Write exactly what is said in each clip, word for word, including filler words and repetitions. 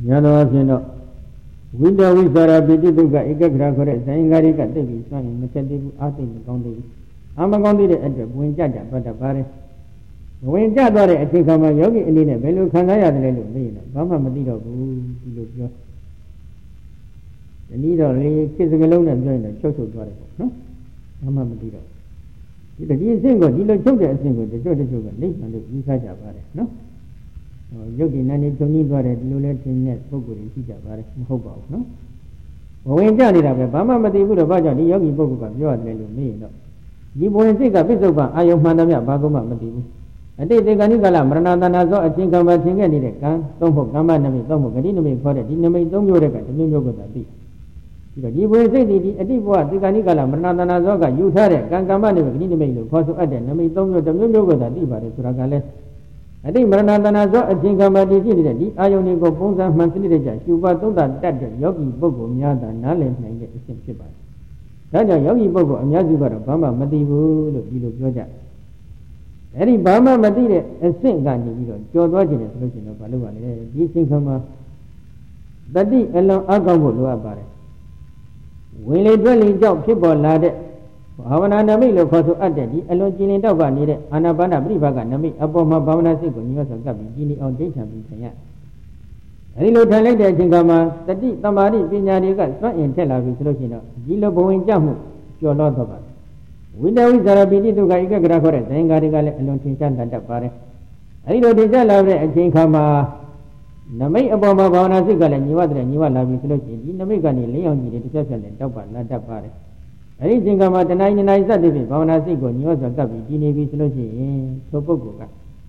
Yano Sino Window with Sarabituga, Eka correct, saying Garika, David, son, Machete, Atin, the county. Amagondi at the Winjaja, but the Paris. When Jadore, I think I'm a yogi in the Velu Kanaya, the Bama Madino, who the needle kiss alone and join the social body. No? Bama Madino. The dear single, Dilo Choga, single, the Jordan Choga, Lake and the Inside Jabare. No? Yogi Nani Tony Dore, Lulet in Net, Bogu, and Tijabare, Hobo. No? When Jani Bama Madibu, the Baja, the Yogi Bogu, you are the me. You won't think of it over, I am Manamia, Bagoma Madibu. And they take a Nicola, Marananazo, a Chinkama Chinga, don't hope Gama, don't hope, didn't make for it, didn't make don't you record, the new yoga that be. You will say the deep water, the Nicola, Marananazoga, you heard it, Gangama, didn't make the cost of Aden, and make don't you the new yoga that be by the Suragale. I think Marananazo, a Chinkama did it, the Ionico Ponza, Mansilija, you were told that that Yogi Bogo, Miada, Nale, and get the same ship. That Yogi Bogo, and Yazuba, Bama, Madibu, the Georgia. Any Bama Madina and Saint Gandhi, George Washington, solution of Palua, teaching from the D. Elo Agamu Luabare. Will it really job people ladder? Havana Namilo Cosu Adedi, Elo Gini Dava needed, Anabana Brivaga Nami, Aboma Bavana Sigo, New Gabi, Gini on Data Bitaya. A little time later, Jingama, the D. Tamari, Pinari got not in Tel Aviv solution, Gilo Boeing Jamu, your Lord of us. Window is Arabidi to Gaika Gracore, saying Garigal and Lonchan and Tapare. I don't deserve a Chinkama Namay Aboma Bana Sigal and Yuadra and Yuala with Loki, Namigani, Leon, the deception and Tapa, not Tapare. I think Chinkama the ninety-nine Sadivi, Bana Sigo, Yuasa Gabi, Gini with Loki, Topoga.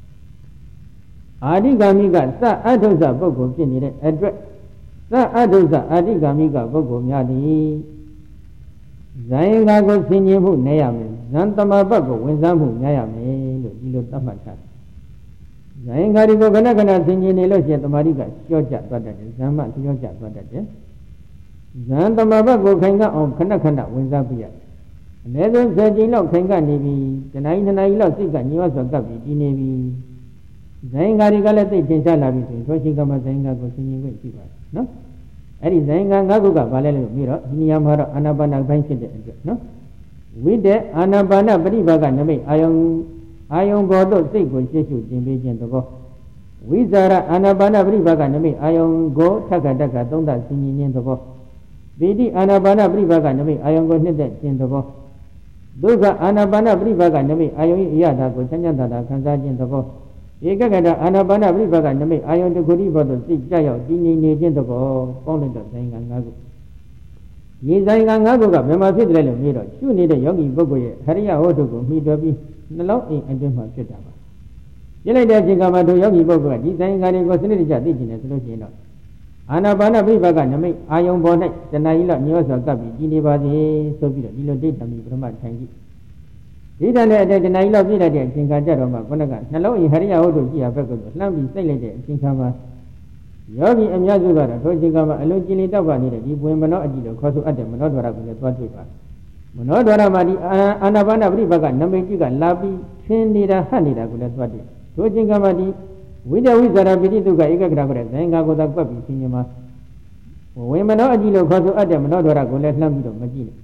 Adigamiga, Sa Adosa Bogo, Gini, address Sa Adosa, Adigamiga, Bogo, Yadi. Zaingago Sinibu Nayame, Zantama Bago, when Zamu Nayame, Lilo Tamaka. Zaingarigo Ganagana Sinilo Mariga, Georgia, Zama, Georgia, Zantama Bago Kanga on Kanakana, when Zabia. Never Zagino Kanga Navy, the nine and I love Sika, New Gabi, Navy. Zaingariga, they change our between Toshigama Zaingago Sinibu. No? That is Zangaga Valero Miro, Yamara, Anabana Bank, no? With the Anabana Baribaga Name, Ion Ion Godo, say, go Jesu, Jimmy Gentogo. With Zara Anabana Bribaga Name, Ion Go, Takataka, don't that singing in the go. Vidi Anabana Bribaga Name, Ion Go Net in the go. Duga Anabana Bribaga Name, Ion Yada, go Tanyada, Kanza in the go. Egagada Anabana Bribaga Name, Ion the Guriba, the Six Jayo, Dini Gentogo, only the Zangago. Yizangago, Mema Fidel Miro, you need a yogi Bogoye, Haria Otogo, Midobi, Nalo, and Dema Shetama. Yelena Jingama to Yogi Bogo, Yizangago, Sinija, Digina, Solution. Anabana Bribaga Name, Ion Bonnet, the Naila, Niosa Gabi, Ginibadi, Sobia, Dilo Data, Brahma Tangi. Didn't the Naila Villa, Jingajaroma, Bonaga, Nalo, Haria Odo, Giabago, Lambi, Sailed, Jinkama. Yogi and Yazugara, Rojigama, Alogini Davani, Buemano Adilo, Cosu Adam, Monodora with the Twatipa. Monodora Madi, Anabana Bribaga, Namajiga, Labi, Chendida, Hanida with the Twati. Rojigamadi, with the wizard of Bidituga, Igagra, Zangago, the Papi, Cinema. Buemano Adilo, Cosu Adam, Monodora, with the Lambido, Magini.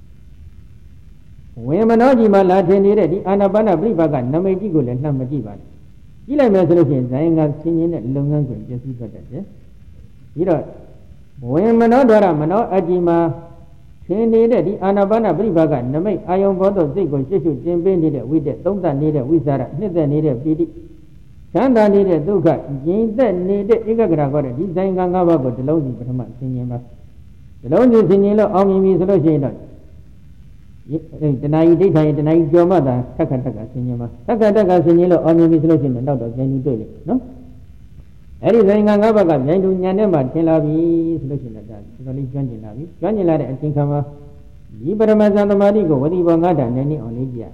Buemanojima, Latin, Anabana Bribaga, Namajigo, and Namajiba. Ila Mesolution, Zanga singing at Lungan, just because that. You know, when Manodora, Mano Ajima, Cheney, the Anabana Bribaga, Name, Ion Bodo, Zigo, Jesu, Jimbe needed with the Donda needed with Zara, neither needed Bidi. Sanda needed Duga, Jane then needed Igagra, design Gangava, the lonely Brahma, Sinema. The lonely Sinilo, Omni Solution. The night daytime, the night your mother, Takataka Cinema. Takataka Sinilo, Omni Solution, and out of Jenny Doyle, no? Anything Gangava, Jandu Yanema, Telavi, solution like that. Only Johnny Lavi, Johnny Lada, and Tinkama, Liberamazan Marigo, what even Gada, Nanny on Lydia.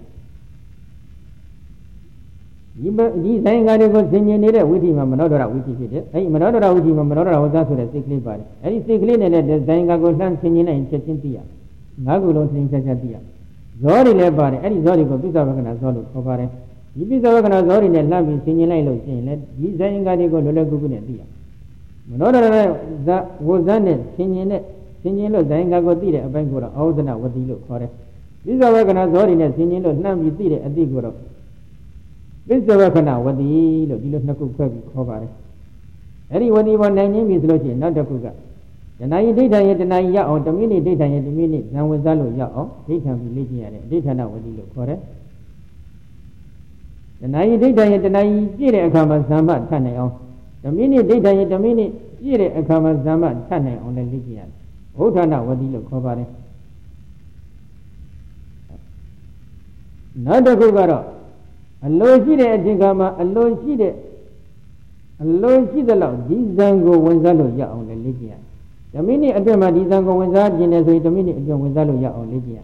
These Zangago Sinina with him, Manodora, which is it. Hey, Manodora with him, Manodora was also a sickly body. Any sickly in the Zangago Land Sinina in Chetintia. Nagulo in Chatia. Zori Lebari, any Zori go Pizavagana Zolo, Ovare. If Pizavagana Zori in the Lambi, Sinila, these Zangadigo, Lulagunia. Monoda was done it, singing it, singing look, then I go to a bank or out and out what you look for it. This are working as ordinary singing look, now you see it at the go. This is working out what the look, you look not cook over it. Anyone you want name is looking, not a cooker. The night data yet and I ya on the minute data yet a minute, now with Zalo ya, they can be looking at it, data now what you look for it. The night data yet and I get a common number, Tanay. The minute data yet a minute, get a common number, Tanay on the Lydian. Oh, Tana, what do you look over it? Not a cooker. A low sheet at Jingama, a low sheet, a low sheet allowed. This Zango was Zalo ya on the Lydian. The minute at the Madizango was that, the minute with Zalo ya on Lydian.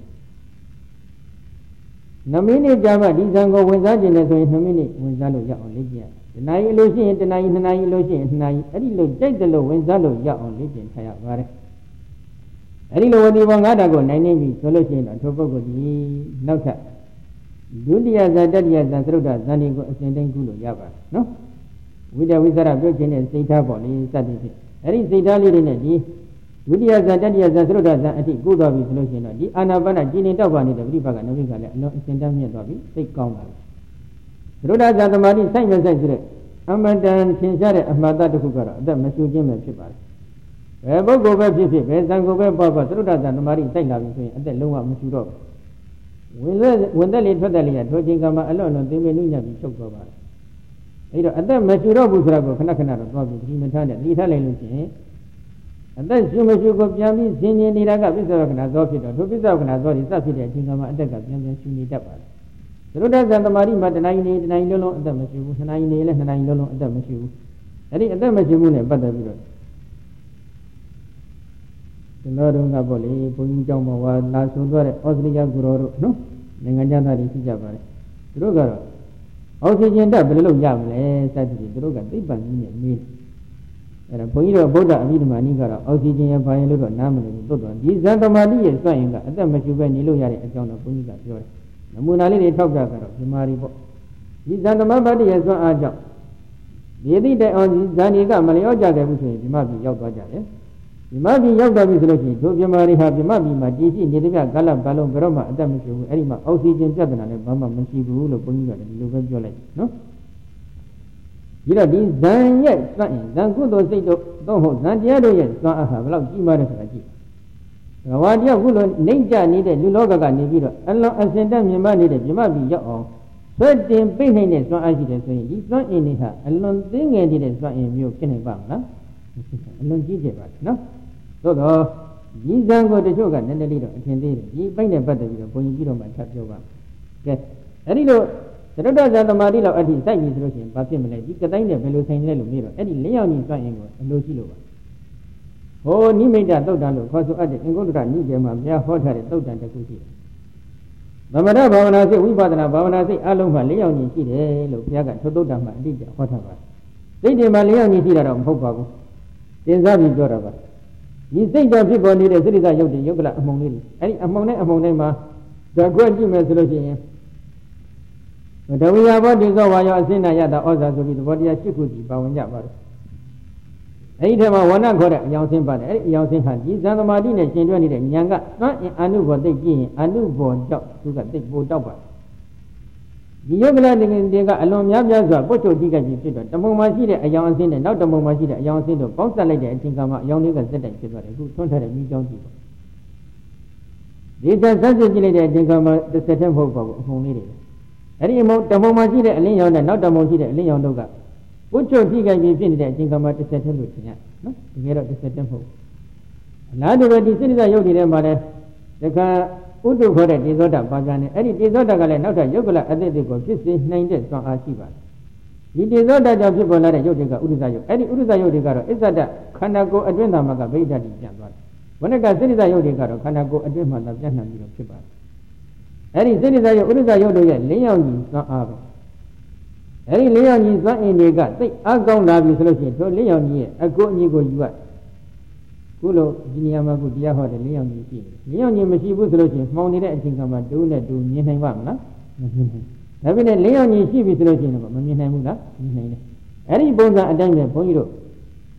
The minute Java, Dizango was that, the minute with Zalo ya on Lydian. The night illusion, the night, the night illusion, night, a little take the low when Zalo ya on Lydian. A little what you want to go, nine names, solution, and Tobago, no cat. Dudia Zadadia Zanthroda, Zanigo, Ascending Gulu Yava. No? With a wizard of virgin and Sata body, Saturday. There is a daily in a D. Dudia Zadadia Zanthroda, Zanati, good of his solution. The Anavana, Gini Tabani, the Ribaga, Noviga, no Sendamia Dobi, take count. Roda Zantamari, Simon Zazre, Amadan, Chinsare, Amada to Kukara, the Masu Jim and Chibar. Wherever go back, where's Zango Baba, Roda Zantamari, Saina, and the Luma Musuro. When the late Fadalia, Tojingama alone, they may be choked over. At that Masuro Busrago, Kanakana, Bobby, Himatana, Little Lucy. And then Sumashuko Yami, Senior Niraga, Visakana, Zofito, to Visakana, Zori, Safida, Tingama, and the Gapian, Suni Tapa. The Rodas and the Marima, the nine eight nine Lolo, and the Mashu, nine eight and nine Lolo, and the Mashu. And the Mashimune, but the Viro. The Lord Gaboli, Punjama was last over Osliga Guru, no? Nangajana is Jabari. Drugaro. Oxygen double Yamle, Saturday, Druga, Dipan, meat. And a point of Boda, Vidmanigara, Oxygen and Payalo, Naman, Dodo. These Zantamadi is saying that the Machuban Niloyari account of Punica. The Munali talked about the Maribo. These Zantamadi has one agent. The editor on Zaniga, Malioja, the Mabi Yoga. You might be young of his looking, to be married, have you might be my D C, Nidia, Gala, Balon, Baroma, Adamushu, Elima, Oxygen, Japan, and Bamba, Mashibu, Lupunga, and Lugajola. No? You know, these Zan yet, Zan Kudo say, don't hold Zantiado yet, so I have loved Gimaraki. Rawadia Gulo, Ninja needed, Luloga Nibido, and long as send them, you might need it, you might be your own. Certain pain is not as it is saying, he's not in her, and long thing and it is not in you, can I alone Gigi, no? So, these Zango the Joga, and the leader, can they? He find a better when you don't touch over. Yes, a little, the Rodas and the Marilla at his side is Russian, but similarly, you can find a fellow saying little mirror, any Leon is triangle, and Lucilova. Oh, ni made that dog down, cause to add it, and go to that Nijama, they are hot at it, dog down the cookie. Mamma Bavana say, we bought an Bavana say, Aloma, Leon is here, look, Yaga, Todama, did whatever. They did my Leon is here on Popago. In Zabi Jorava. You think that people need a city that you did, you got among ladies. Any among them, among them, the great Jim. But we have what is over your Zina, the others will be the body of Shikuti, Bawanja. Any time I want to go to Young Simba, Young Simba, Zana Martina, Chindrani, Yanga, not in Anu what they gain, Anu born job to get big boat over. The young landing they got alone Yaza, Boto Diga, the Momashida, a young sin, and not the Momashida, a young sin of Ponsalade, and think about young niggas that I should who don't have a million people. These are such a delay, I think about the second hope of whom it is. Any amount the Momashida, a Leon, and not the Momashida, a Leon Doga. Boto Diga, you finished, I think about the second route, no? To get out the second hope. Another way, this is a Yodi, mother, the car. Udu for a disorder, Bagani, any disorder, not a yoga, and they go fifteen nine days from Ashiva. The disorder of people like a Yodiga, Udayo, any Udayo Digaro, is that Kanago Adventa Maga Veda di Jamba. When I got Zeniza Yodigaro, Kanago Adventa of Janam Chiba. Any Zeniza Udayo, Leon is not Ava. Any Leon is not in the gut. Say, I'll go now, Miss Lucy, so Leon here, a good Nigo you are. Kulo, Giniama Gudia, the Leon you see. Leon you must be Lucy, mounted and think about doing that to Nihamana. Having a Leon you see with Lucy, Mamina, any bones are a diamond, Ponyo.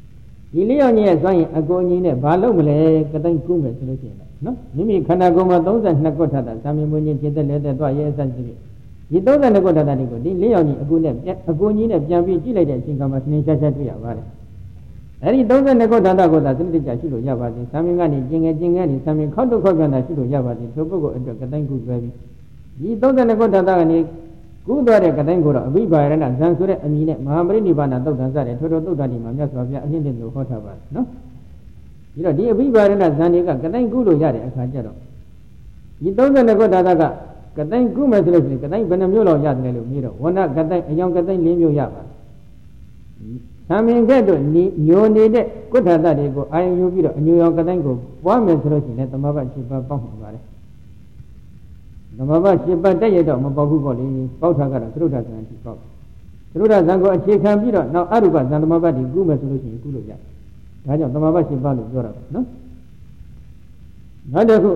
ဒီလေးယောက်ကြီးရဲ့စွမ်းရင်အကိုကြီးနဲ့ဘာလုပ်မလဲကတိုင်းကူးမယ်ဆိုလို့ရှိရင်နော်မိမိခန္ဓာကိုယ်မှာသုံးဆယ်နှစ်ခုထပ်တာသာမင်မွေးခြင်းဖြစ်တဲ့လက်တဲ့သွားရဲအဆက်ဖြစ်ဒီသုံးဆယ်နှစ်ခုထပ်တာတွေကိုဒီလေးယောက်ကြီးအကူနဲ့အကူကြီးနဲ့ပြန်ပြီးကြည့်လိုက်တဲ့အချိန်ကမှသင်္ချာချာတွေ့ရပါတယ်အဲဒီသုံးဆယ်နှစ်ခုထပ်တာကိုသာစနစ်တကျရှိလို့ရပါသည်သာမင်ကနေကျင်ငယ်ကျင်ငယ်နေသာမင်ခောက်တော့ခောက်ပြန်တာရှိလို့ရပါသည်ထိုပုဂ္ဂိုလ်အတွက်ကတိုင်းကူးဆွဲပြီးဒီသုံးဆယ်နှစ်ခုထပ်တာကနေကူးသွားတဲ့ကတိုင်းကိုတော့အဘိဘာရဏဇံဆိုတဲ့အမည်နဲ့မဟာပရိနိဗ္ဗာန်သုတ်တန်စတဲ့ထိုထိုသုတ်တန်ဒီမှာမြတ်စွာဘုရားအနှစ်တည်းလို့ဟောထားပါတယ်နော်ဒီတော့ဒီအဘိဘာရဏဇံတွေကကတိုင်းကူးလို့ရတဲ့အခါကျတော့ဒီသုံးဆယ်နှစ်ခုဓာတ်ကကတိုင်းကူးမယ်ဆိုလို့ရှိရင်ကတိုင်းဘယ်နှမျိုးလောက်ရတယ်လို့မေးတော့ဝဏကတိုင်းအယောင်ကတိုင်း၄မျိုးရပါတယ်။သာမင်ကဲ့သို့ညိုနေတဲ့ကုဋ္ဌာတတွေကိုအာရုံယူပြီးတော့အညိုရောင်ကတိုင်းကိုပွားမယ်ဆိုလို့ရှိရင်သမဘ၈ပါးပေါက်မှာပါတယ်။သမဘ၈ပါးတက်ရတော့မပေါက်ဘူးပေါ့လေ။ပေါက်တာကတော့သရုဒ္ဓဇံအထိပေါက်။သရုဒ္ဓဇံကိုအခြေခံပြီးတော့နောက်အရူပဇံသမဘတွေကူးမယ်ဆိုလို့ရှိရင်ကူးလို့ရတယ်။ဒါကြောင့်သမဘ၈ပါးလို့ပြောတာပါနော်။နောက်တစ်ခု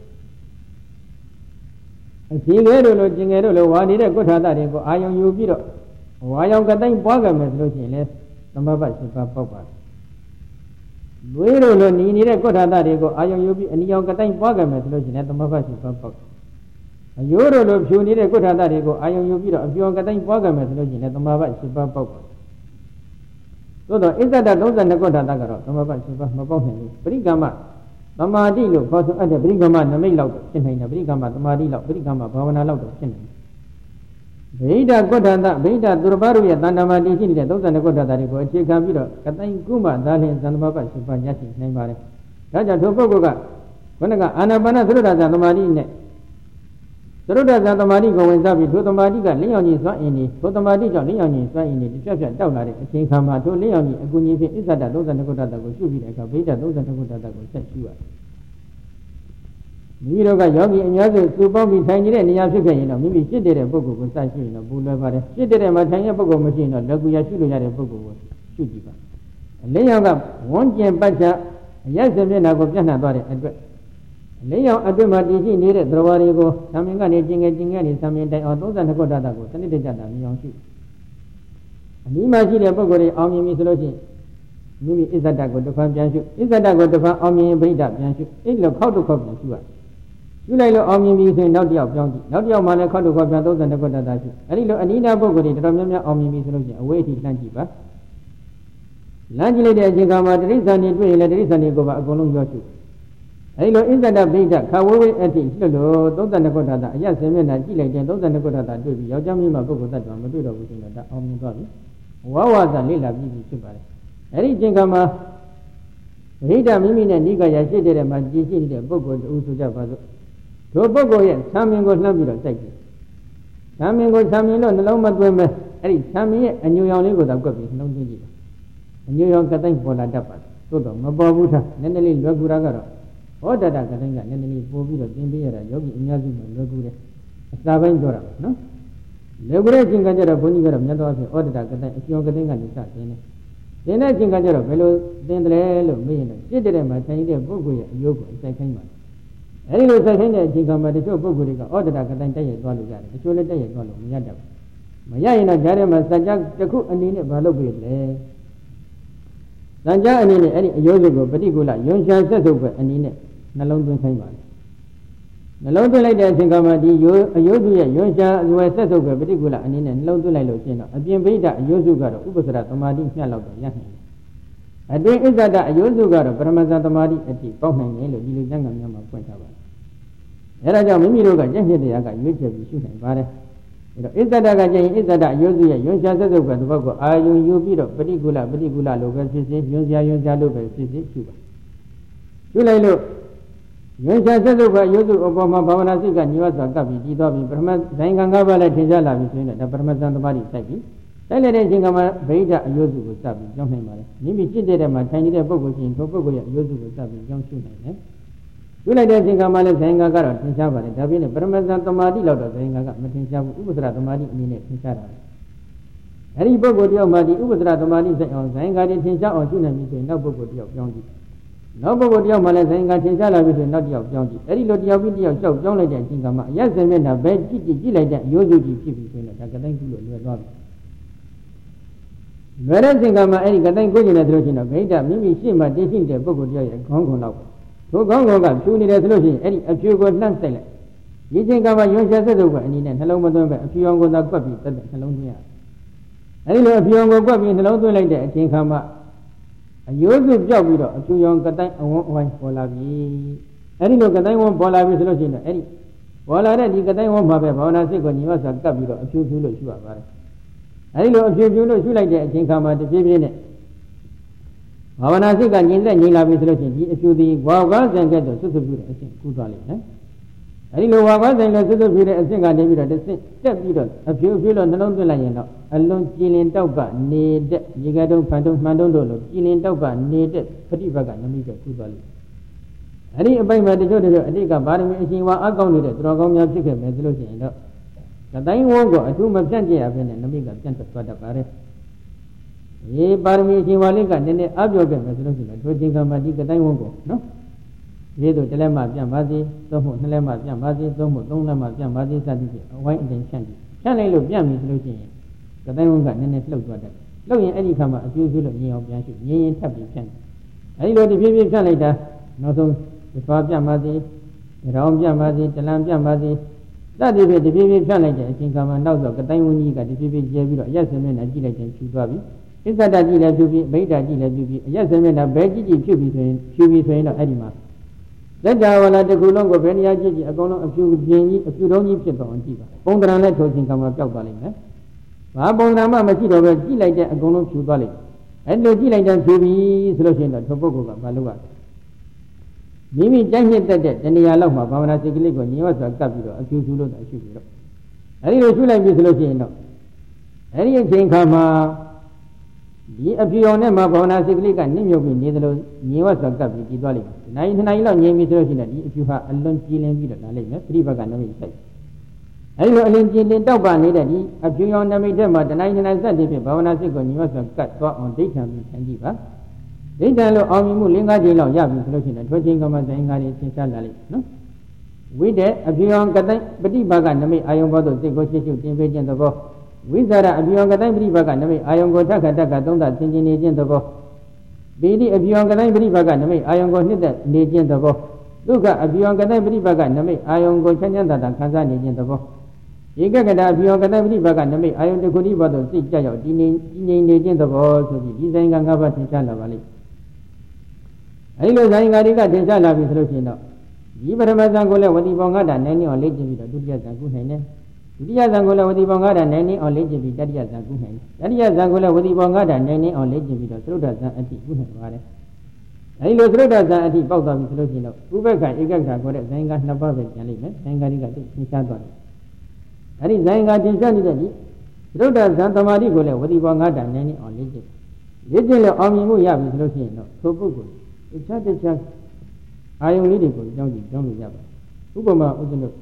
အရှင်ငယ်တို့လိုကျင်ငယ်တို့လိုဝါနေတဲ့ကုဋ္ဌာတတွေကိုအာယုံယူပြီးတော့ဝါယောင်ကတိုင်းပွားကြမယ်ဆိုလို့ရှိရင်လေသမဘ၈ပါးပေါက်ပါတယ်။လွေးတို့လိုหนีနေတဲ့ကုဋ္ဌာတတွေကိုအာယုံယူပြီးအနိယောင်ကတိုင်းပွားကြမယ်ဆိုလို့ရှိရင်သမဘ၈ပါးပေါက်တယ်။အယိုးတို့လိုဖြူနေတဲ့ကုဋ္ဌာတတွေကိုအာယုံယူပြီးတော့အပြောကတိုင်းပွားကြမယ်ဆိုလို့ရှိရင်သမဘ၈ပါးပေါက်ပါတယ်။သို့တော့အစ္ဆဒသုံးဆယ်နှစ်ကုဋ္ဌာတကတော့သမဘ၈ပါးမပေါက်နိုင်ဘူး။ပရိကမ္မသမာဓိလို့ခေါ်ဆိုအပ်တဲ့ပရိကမ္မနမိတ်လောက်ဖြစ်နိုင်တယ်ပရိကမ္မသမာဓိလောက်ပရိကမ္မဘာဝနာလောက်တော့ဖြစ်နိုင်တယ်ဗိဓကုဋ္ဌာတဗိဓသူရပါရုရဲ့တဏ္ဍမာတိရှိနေတဲ့သုံးဆယ်နှစ်ကုဋ္ဌာတတွေကိုအခြေခံပြီးတော့ကတိုင်းကုမသာလင်သံသမဘ၈ပါးရရှိနိုင်ပါတယ်ဒါကြောင့်ထိုပုဂ္ဂိုလ်ကခொနကအာနာပါနသရုဒ္ဓဇာသမာဓိနဲ့သရုဒ္ဓဇာသမာဓိကိုဝင်စားပြီးထိုသမာဓိကလင်းရောင်ကြီးစွမ်းအင်နေထိုသမာဓိကြောင့်လင်းရောင်ကြီးစွမ်းအင်နေတစ်ဖြတ်ဖြတ်တောက်လာတဲ့အချိန်ခါမှာထိုလင်းရောင်ကြီးအကူကြီးဖြင့်အစ္ဆဒသုံးဆယ်နှစ်ကုဋ္ဌာတကိုရှုပြီးတဲ့အခါဗိဓသုံးဆယ်နှစ်ကုဋ္ဌာတကိုဆက်ရှုရတယ်မိမိတို့ကယောဂီအများစုစုပေါင်းပြီးထိုင်နေတဲ့နေရာဖြစ်ခဲ့ရင်တော့မိမိရှိတဲ့ပုဂ္ဂိုလ်ကိုစရှိရင်တော့ပူလွယ်ပါတယ်ရှိတဲ့မှာထိုင်ရပုဂ္ဂိုလ်မရှိရင်တော့လက်ကူရရှိလို့ရတဲ့ပုဂ္ဂိုလ်ကိုရှုကြည့်ပါအလင်းရောင်ကဝန်းကျင်ပတ်ချအရက်စမျက်နှာကိုပြန့်နှံ့သွားတဲ့အတွက်အလင်းရောင်အတွင်းမှာတည်ရှိနေတဲ့သရဝါတွေကိုသံမင်ကနေကျင်ငယ်ကျင်ငယ်နေသံမင်တိုင်အောင်သုံးဆယ်နှစ်ခုဓာတ်ကိုစနစ်တကျတာမြင်အောင်ရှုအနည်းမှရှိတဲ့ပုဂ္ဂိုလ်တွေအောင်မြင်ပြီဆိုလို့ရှိရင်မိမိအစ္ဆဒကိုတစ်ခါပြန်ရှုအစ္ဆဒကိုတစ်ခါအောင်မြင်ရင်ဗိဓပြန်ရှုအဲ့လိုခောက်တစ်ခေါက်ပြန်ရှုရရှုလိုက်လို့အောင်မြင်ပြီဆိုရင်နောက်တစ်ယောက်ပြောင်းကြည့်နောက်တစ်ယောက်မှလည်းခောက်တစ်ခေါက်ပြန်သုံးဆယ်နှစ်ခုဓာတ်ရှုအဲ့ဒီလိုအနိဒပုဂ္ဂိုလ်တွေတော်တော်များများအောင်မြင်ပြီဆိုလို့ရှိရင်အဝေးအထိလှမ်းကြည့်ပါလမ်းကြည့်လိုက်တဲ့အချိန်ကမှတိရစ္ဆာန်တွေတွေ့ရင်လည်းတိရစ္ဆာန်တွေကိုပါအကုန်လုံးပြောရှုအဲဒီလိုအစ္ဆဒဗိဓခဝဝေအတိလွတ်လို့သုံးဆယ်နှစ်ခုဓာတ်အရက်ဆယ်မျက်နှာကြည့်လိုက်တဲ့သုံးဆယ်နှစ်ခုဓာတ်တွေ့ပြီးယောက်ျားမိန်းမပုဂ္ဂိုလ်တ attva မတွေ့တော့ဘူးဆိုတော့ဒါအောင်မြင်သွားပြီဝဝဇလေ့လာပြီးပြီဖြစ်ပါတယ်အဲဒီအချိန်ကမှဗိဓမိမိနဲ့နိဂယာရှိတဲ့မှာကြည်ရှိနေတဲ့ပုဂ္ဂိုလ်တူဆိုကြပါစို့ထိုပုဂ္ဂိုလ်ရဲ့သံမင်ကိုလှမ်းပြီးတော့စိုက်ကြည့်သံမင်ကိုသံမင်လို့နှလုံးမသွင်းမဲ့အဲဒီသံမင်ရဲ့အညိုရောင်လေးကိုသာကွက်ပြီးနှလုံးသွင်းကြည့်ပါအညိုရောင်ကတိုင်းပေါ်လာတတ်ပါတယ်သို့တော့မပေါ်ဘူးထားနည်းနည်းလေးလွယ်ကူတာကတော့ဟောတတကတိုင်းကနည်းနည်းလေးပို့ပြီးတော့သင်ပေးရတာယောဂီအများစုမှလွယ်ကူတယ်အစာပိုင်းပြောတာပါနော်လွယ်ကူတဲ့အချိန်ကကျတော့ဘုန်းကြီးကတော့မြတ်သောအဖြစ်ဩတတကတိုင်းအကျော်ကတိုင်းကနေစတင်တယ်သင်တဲ့အချိန်ကကျတော့ဘယ်လိုသင်တယ်လို့မေးရင်တော့စိတ်တဲ့မှာထိုင်တဲ့ပုဂ္ဂိုလ်ရဲ့အယုတ်ကိုစိုက်ခိုင်းပါတယ်အဲဒီလိုစိုက်ခိုင်းတဲ့အချိန်ကမှတချို့ပုဂ္ဂိုလ်တွေကဩတတကတိုင်းတက်ရသွားလို့ရတယ်တချို့လည်းတက်ရသွားလို့မရတတ်ဘူးမရရင်တော့ဂျားထဲမှာစัจ जा တစ်ခုအနေနဲ့မလုပ်ပေးလေစัจ जा အနေနဲ့အဲ့ဒီအယုတ်ကိုပฏิကူလယွန်ရှာဆက်စုပ်ပဲအနေနဲ့နှလုံးသွင်းခိုင်းပါလေနှလုံးသွင်းလိုက်တဲ့အချိန်ကမှဒီယိုအယုတ်ရဲ့ယွန်ရှာအဝယ်ဆက်စုပ်ပဲပฏิကူလအနေနဲ့နှလုံးသွင်းလိုက်လို့ရှိရင်တော့အပြင်ဗိဓအယုတ်ကတော့ဥပ္ပစရသမာဓိမျှလောက်တော့ရနိုင်တယ်အတွင်းအစ္ဆဒအယုတ်ကတော့ပရမဇ္ဇသမာဓိအတိပေါက်နိုင်တယ်လို့ဒီလိုကျမ်းဂန်များမှာဖွင့်ထားပါတယ်အဲဒါကြောင့်မိမိတို့ကကျင့်ဖြစ်တရားကရွေးချယ်ပြီးရှုနိုင်ပါတယ်အဲတော့အစ္ဆဒကကျင့်အစ္ဆဒအယုတ်ရဲ့ယွန်ရှာဆက်စုပ်ပဲဒီဘက်ကိုအာယုံယူပြီးတော့ပฏิကူလပฏิကူလလိုပဲဖြစ်စေယွန်ရှာယွန်ရှာလိုပဲဖြစ်စေရှုပါရှုလိုက်လို့ယွန်ရှာဆက်စုပ်ပဲအယုတ်အပေါ်မှာဘာဝနာစိတ်ကညီဝစွာကပ်ပြီးတည်သွားပြီးပရမဇိုင်ကံကပါလည်းထင်ရှားလာပြီဆိုရင်ဒါပရမဇ္ဇသမာဓိစိုက်ပြီးတိုက်လိုက်တဲ့အချိန်ကမှဗိဓအယုတ်ကိုစပ်ပြီးကြောင်းနိုင်ပါလေမိမိจิตတဲ့မှာထိုင်နေတဲ့ပုဂ္ဂိုလ်ချင်းထိုပုဂ္ဂိုလ်ရဲ့အယုတ်ကိုစပ်ပြီးကြောင်းရှုနိုင်တယ်ရှုလိုက်တဲ့အချိန်ကမှလည်းဇိုင်ကကတော့ထင်ရှားပါတယ်ဒါပြင်းနဲ့ပရမဇ္ဇသမာဓိလောက်တော့ဇိုင်ကကမထင်ရှားဘူးဥပ္ပစရသမာဓိအနေနဲ့ထင်ရှားတာအဲဒီပုဂ္ဂိုလ်တယောက်မှဒီဥပ္ပစရသမာဓိစိုက်အောင်ဇိုင်ကတင်ထင်ရှားအောင်ရှုနိုင်ပြီဆိုရင်နောက်ပုဂ္ဂိုလ်တယောက်ပြောင်းကြည့်နောက်ပုဂ္ဂိုလ်တယောက်မှလည်းဇိုင်ကထင်ရှားလာပြီဆိုရင်နောက်တယောက်ပြောင်းကြည့်အဲဒီလိုတယောက်ပြီးတယောက်လျှောက်ပြောင်းလိုက်တဲ့အချိန်ကမှအရက်စင်မျက်နှာပဲကြည့်ကြည့်ကြည့်လိုက်တဲ့အယုတ်ကြီးဖြစ်ပြီဆိုရင်ဒါကတိုင်းကုလို့လွယ်သွားပြီလွယ်တဲ့စဉ်ကမှအဲ့ဒီကတိုင်းကိုကျင်တယ်ဆိုလို့ရှိရင်တော့ဗိဒ္ဓမိမိရှေ့မှာတည်ရှိတဲ့ပုဂ္ဂိုလ်တယောက်ရဲ့ခေါင်းခွန်တော့ထိုခေါင်းခွန်ကဖြူနေတယ်ဆိုလို့ရှိရင်အဲ့ဒီအဖြူကိုလှမ်းဆိုင်လိုက်ဒီချိန်ကမှရွှေဆက်ဆက်တို့ကအနည်းနဲ့နှလုံးမသွင်းပဲအဖြူအောင်ကိုသာကွက်ပြီးတက်တဲ့နှလုံးသွင်းရအဲ့ဒီလိုအဖြူအောင်ကိုကွက်ပြီးနှလုံးသွင်းလိုက်တဲ့အချိန်ခါမှအယိုးစုပြောက်ပြီးတော့အဖြူအောင်ကတိုင်းအဝန်းအဝိုင်းပေါ်လာပြီအဲ့ဒီလိုကတိုင်းဝန်းပေါ်လာပြီဆိုလို့ရှိရင်တော့အဲ့ဒီပေါ်လာတဲ့ဒီကတိုင်းဝန်းမှာပဲဘာဝနာစိတ်ကိုညီမစွာကပ်ပြီးတော့အဖြူဖြူလို့ရှုရပါတယ်အဲဒီလိုအဖြူဖြူလို့ရှုလိုက်တဲ့အချိန်ခါမှာတပြေးပြေးနဲ့ဘာဝနာစိတ်ကငြိမ်သက်ငြိမ်လာပြီဆိုလို့ရှိရင်ဒီအဖြူသည်ဝါကားဆိုင်ကဲ့သို့ဆွတ်ဆွတ်ပြတဲ့အဆင့်ကူးသွားလိမ့်မယ်အဲဒီလိုဝါကားဆိုင်လို့ဆွတ်ဆွတ်ပြတဲ့အဆင့်ကနေပြီးတော့တစ်ဆင့်တက်ပြီးတော့အဖြူဖြူလို့နှလုံးသွင်းလိုက်ရင်တော့အလွန်ကြည်လင်တောက်ပနေတဲ့ရေကတုံးဖန်တုံးမှန်တုံးတို့လိုကြည်လင်တောက်ပနေတဲ့ပฏิပတ်ကနမိတ်ကကူးသွားလိမ့်မယ်အဲ့ဒီအပိုင်မှာတချို့တချို့အတိတ်ကဗာရမီအရှင်ဝါအကောင်းနေတဲ့သူတော်ကောင်းများဖြစ်ခဲ့မယ်ဆိုလို့ရှိရင်တော့ကတိုင်းဝန်းကိုအထူးမပြန့်ကျက်ရဘဲနဲ့နမိတ်ကပြန့်ထွက်သွားတတ်ပါတယ်။ဒီပါရမီအရှင်ဝါလေးကနည်းနည်းအပြောခဲ့မယ်ဆိုလို့ရှိရင်ထိုချိန်ကမှဒီကတိုင်းဝန်းကိုနော်ဒီလိုတလက်မှပြန့်ပါစေသုံးဖို့နှစ်လက်မှပြန့်ပါစေသုံးဖို့သုံးလက်မှပြန့်ပါစေစသဖြင့်အဝိုင်းအတိုင်းဖြန့်ပြီးဖြန့်လိုက်လို့ပြန့်ပြီဆိုလို့ရှိရင်ကတိုင်းဝန်းကနည်းနည်းလှုပ်သွားတတ်တယ်။လှုပ်ရင်အဲ့ဒီခါမှာအပြူပြူလို့ငြိမ်အောင်ပြန်ရှုငြိမ်ရင်ထပ်ပြီးဖြန့်တယ်။အဲ့ဒီလိုတဖြည်းဖြည်းဖြန့်လိုက်တာနောက်ဆုံးဒီသွားပြတ်ပါစေဒီရောင်ပြတ်ပါစေတလံပြတ်ပါစေတတိဖြစ်တပြေးပြေးဖြတ်လိုက်တဲ့အချိန်ကမှနောက်တော့ကတိုင်းဝန်းကြီးကတပြေးပြေးကျဲပြီးတော့အရက်စမျက်နှာကြည့်လိုက်ရင်ဖြူသွားပြီအစ္ဆဒကြည့်လည်းဖြူပြီးဗိဒ္ဓကြည့်လည်းဖြူပြီးအရက်စမျက်နှာဘဲကြည့်ကြည့်ဖြူပြီးဆိုရင်ဖြူပြီးဆိုရင်တော့အဲ့ဒီမှာလက်ကြဝလာတစ်ခုလုံးကိုဘယ်နေရာကြည့်ကြည့်အကုန်လုံးအဖြူပြင်းကြီးအဖြူတုံးကြီးဖြစ်သွားအောင်ကြည့်ပါပုံတရံနဲ့ထိုချိန်ကမှပျောက်သွားလိမ့်မယ်ဘာပုံတရံမှမရှိတော့ပဲကြည့်လိုက်တဲ့အကုန်လုံးဖြူသွားလိမ့်မယ်အဲ့လိုကြည့်လိုက်တဲ့ဖြူပြီးဆိုလို့ရှိရင်တော့ထိုပုဂ္ဂိုလ်ကမလုပ်ရမိမိတိုက်နှစ်တက်တဲ့တဏှာလောက်မှာဘာဝနာစိတ်ကလေးကိုညီဝတ်စွာကပ်ပြီးတော့အဖြူဖြူလို့သာရှုပြီးတော့အဲဒီလိုရှုလိုက်ပြီဆိုလို့ရှိရင်တော့အဲဒီအချိန်ခါမှာဒီအဖြူအောင်နဲ့မှာဘာဝနာစိတ်ကလေးကနှိမ့်မြုပ်ပြီးနေသလိုညီဝတ်စွာကပ်ပြီးကြည်သွားလိမ့်မယ်။နိုင်နှစ်နိုင်လောက်ငြိမ်ပြီဆိုလို့ရှိရင်ဒီအဖြူဟာအလွန်ကြည်လင်ပြီးတော့လာလိမ့်မယ်ပြိပကနမိတ်ဆိုင်အဲဒီလိုအလင်းကြည်လင်တောက်ပနေတဲ့ဒီအဖြူအောင်နမိတ်ထဲမှာတနိုင်နှစ်နိုင်စတဲ့ဖြင့်ဘာဝနာစိတ်ကိုညီဝတ်စွာကပ်သွားအောင်ဒိဋ္ဌံပြီးခံကြည့်ပါဒိဋ္ဌံလို့အောင်မြင်မှု၄၅ချိန်လောက်ရပြီဆိုလို့ရှိရင်ထိုချိန်ကမှဇိုင်းကားတွေသင်္ချာလာလိမ့်နော်ဝိတေအပြုံကတိုင်းပฏิပါကနမိတ်အာယုံဘောသို့စိတ်ကိုရှင်းရှင်းတင်ပေးခြင်းသဘောဝိဇာရအပြုံကတိုင်းပฏิပါကနမိတ်အာယုံကိုထက်ခတက်ခသုံးသသင်ခြင်းနေခြင်းသဘောပီတိအပြုံကတိုင်းပฏิပါကနမိတ်အာယုံကိုနှစ်သက်နေခြင်းသဘောဒုက္ခအပြုံကတိုင်းပฏิပါကနမိတ်အာယုံကိုချမ်းချမ်းသာသာခံစားနေခြင်းသဘောဧကကတအပြုံကတိုင်းပฏิပါကနမိတ်အာယုံတစ်ခုတည်းဘောသို့စိတ်ကြရောက်တည်နေတည်ငြိမ်နေခြင်းသဘောဆိုပြီးဒီဇိုင်းကငါးပါးသင်္ချာလာပါလိမ့်အဲဒီလိုဇာယင်္ဂါတွေကတင်ရှားလာပြီဆိုလို့ရှိရင်တော့ဒီပထမဇန်ကိုလည်းဝတိပေါင်းငါးတာနိုင်နေအောင်လေ့ကျင့်ပြီးတော့ဒုတိယဇန်ကုနိုင်တယ်ဒုတိယဇန်ကိုလည်းဝတိပေါင်းငါးတာနိုင်နေအောင်လေ့ကျင့်ပြီးတတိယဇန်ကုနိုင်တယ်တတိယဇန်ကိုလည်းဝတိပေါင်းငါးတာနိုင်နေအောင်လေ့ကျင့်ပြီးတော့သရုဒ္ဓဇန်အထိကုနိုင်ပါတယ်အဲဒီလိုသရုဒ္ဓဇန်အထိပေါက်သွားပြီဆိုလို့ရှိရင်တော့ဥပ္ပခဧကခါခေါ်တဲ့ဇာယင်္ဂါနှစ်ပါးပဲကျန်လိမ့်မယ်ဇာယင်္ဂါတွေကသိသင်ရှားသွားတယ်အဲဒီဇာယင်္ဂါတင်ရှားနေတဲ့ဒီသရုဒ္ဓဇန်သမာဓိကိုလည်းဝတိပေါင်းငါးတာနိုင်နေအောင်လေ့ကျင့်လေ့ကျင့်လို့အောင်မြင်မှုရပြီဆိုလို့ရှိရင်တော့ထိုပုဂ္ဂိုလ်တခြားတခြားအာယုန်လေးတွေကိုကြောင်းကြည့်ကြောင်းလို့ရပါတယ်ဥပမာဥစ္စလို့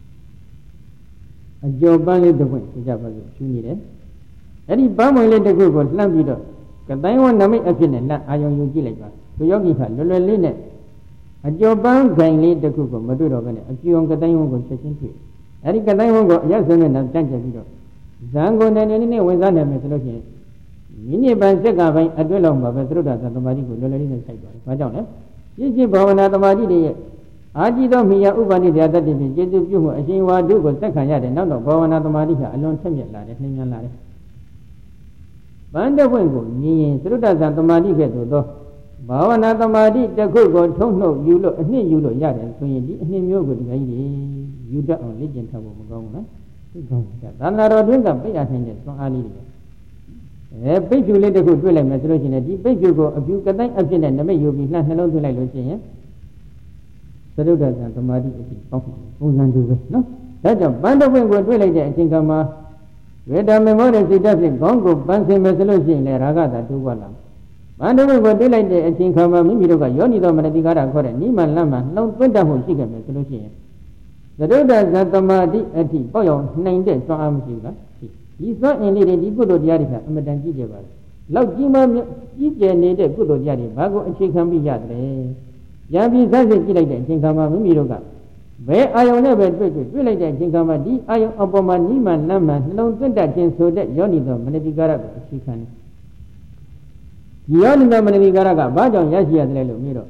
အကျော်ပန်းလေးတစ်ပွင့်ကြပါစို့ရှင်းနေတယ်အဲ့ဒီပန်းမွေလေးတစ်ခုကိုလှမ်းပြီးတော့ကတိုင်းဝနမိတ်အဖြစ်နဲ့လက်အာယုန်ယူကြည့်လိုက်ပါသူယောဂီကလွယ်လွယ်လေးနဲ့အကျော်ပန်းခိုင်လေးတစ်ခုကိုမတွေ့တော့ဘဲနဲ့အပြူအောင်ကတိုင်းဝကိုချက်ချင်းတွေ့အဲ့ဒီကတိုင်းဝကိုအရက်စင်းနဲ့တန့်ကျက်ပြီးတော့ဇံကိုနေနေနဲ့ဝင်စားနိုင်မယ်ဆိုလို့ရှိရင်မိနစ်ပိုင်းစက္ကန့်ပိုင်းအတွင်းလောက်မှာပဲသရုဒ္ဓသမာဓိကိုလွယ်လွယ်လေးနဲ့စိုက်သွားတယ်။ဘာကြောင့်လဲ။ပြည့်စုံဘာဝနာသမာဓိတွေရဲ့အာကြည့်သောမိယာဥပနိဒာတတ်တဲ့ဖြင့်ကျေစုပြုမှုအရှင်ဝါဒုကိုသက်ခံရတဲ့နောက်တော့ဘာဝနာသမာဓိကအလွန်ထက်မြက်လာတယ်နှင်းမြန်လာတယ်။ဗန္ဓဝင့်ကိုမြင်ရင်သရုဒ္ဓသသမာဓိကဲ့သို့သောဘာဝနာသမာဓိတစ်ခုကိုထုံနှုတ်ယူလို့အနှစ်ယူလို့ရတယ်ဆိုရင်ဒီအနှစ်မျိုးကိုဒီကကြီးတွေယူတတ်အောင်လေ့ကျင့်ထားဖို့မကောင်းဘူးနော်။ဒီကောင်းတာသန္တာတော်တွင်းကပိတ်ရနိုင်တဲ့သွန်အားလေးတွေအဲပိတ်ဖြူလေးတစ်ခုတွေ့လိုက်မယ်ဆိုလို့ရှိရင်ဒီပိတ်ဖြူကိုအဖြူကတိုင်းအဖြစ်နဲ့နမိတ်ယူပြီးနှနှလုံးသွင်းလိုက်လို့ရှိရင်သရုဒ္ဓဇံသမာဓိအဖြစ်ပေါက်ပုံစံတူပဲနော်ဒါကြောင့်ဘန္ဓဝင့်ကိုတွေ့လိုက်တဲ့အချိန်ကမှဝေဒမေမောတဲ့စိတ်ဓာတ်ဖြင့်ခေါင်းကိုပန်းဆင်မယ်ဆိုလို့ရှိရင်လည်းရာဂသာတိုးပွားလာဘန္ဓဝင့်ကိုတွေ့လိုက်တဲ့အချိန်ကမှမိမိတို့ကယောနိသောမနတိကာရခေါ်တဲ့နိမလမ်းမှာနှလုံးသွင်းတတ်မှုရှိခဲ့မယ်ဆိုလို့ရှိရင်သရုဒ္ဓဇံသမာဓိအဖြစ်ပေါက်ရောက်နိုင်တဲ့စွမ်းအားမရှိဘူးလားဒီစွမ်းအင်လေးတွေဒီကုသိုလ်တရားတွေကအမတန်ကြီးကျယ်ပါလေလောက်ကြီးမှကြီးကျယ်နေတဲ့ကုသိုလ်တရားတွေဘာကိုအခြေခံပြီးရတယ်ရံပြီးဆက်စစ်ကြည့်လိုက်တဲ့အချိန်ခါမှာမိမိတို့ကဘယ်အာယုံနဲ့ပဲတွေ့တွေ့တွေ့လိုက်တဲ့အချိန်ခါမှာဒီအာယုံအပေါ်မှာနိမန်လမ်းမှနှလုံးသွင်းတတ်ခြင်းဆိုတဲ့ယောနိသောမနတိကာရကိုအခြေခံတယ်ယောနိသမနတိကာရကဘာကြောင့်ရရှိရတယ်လို့မြည်တော့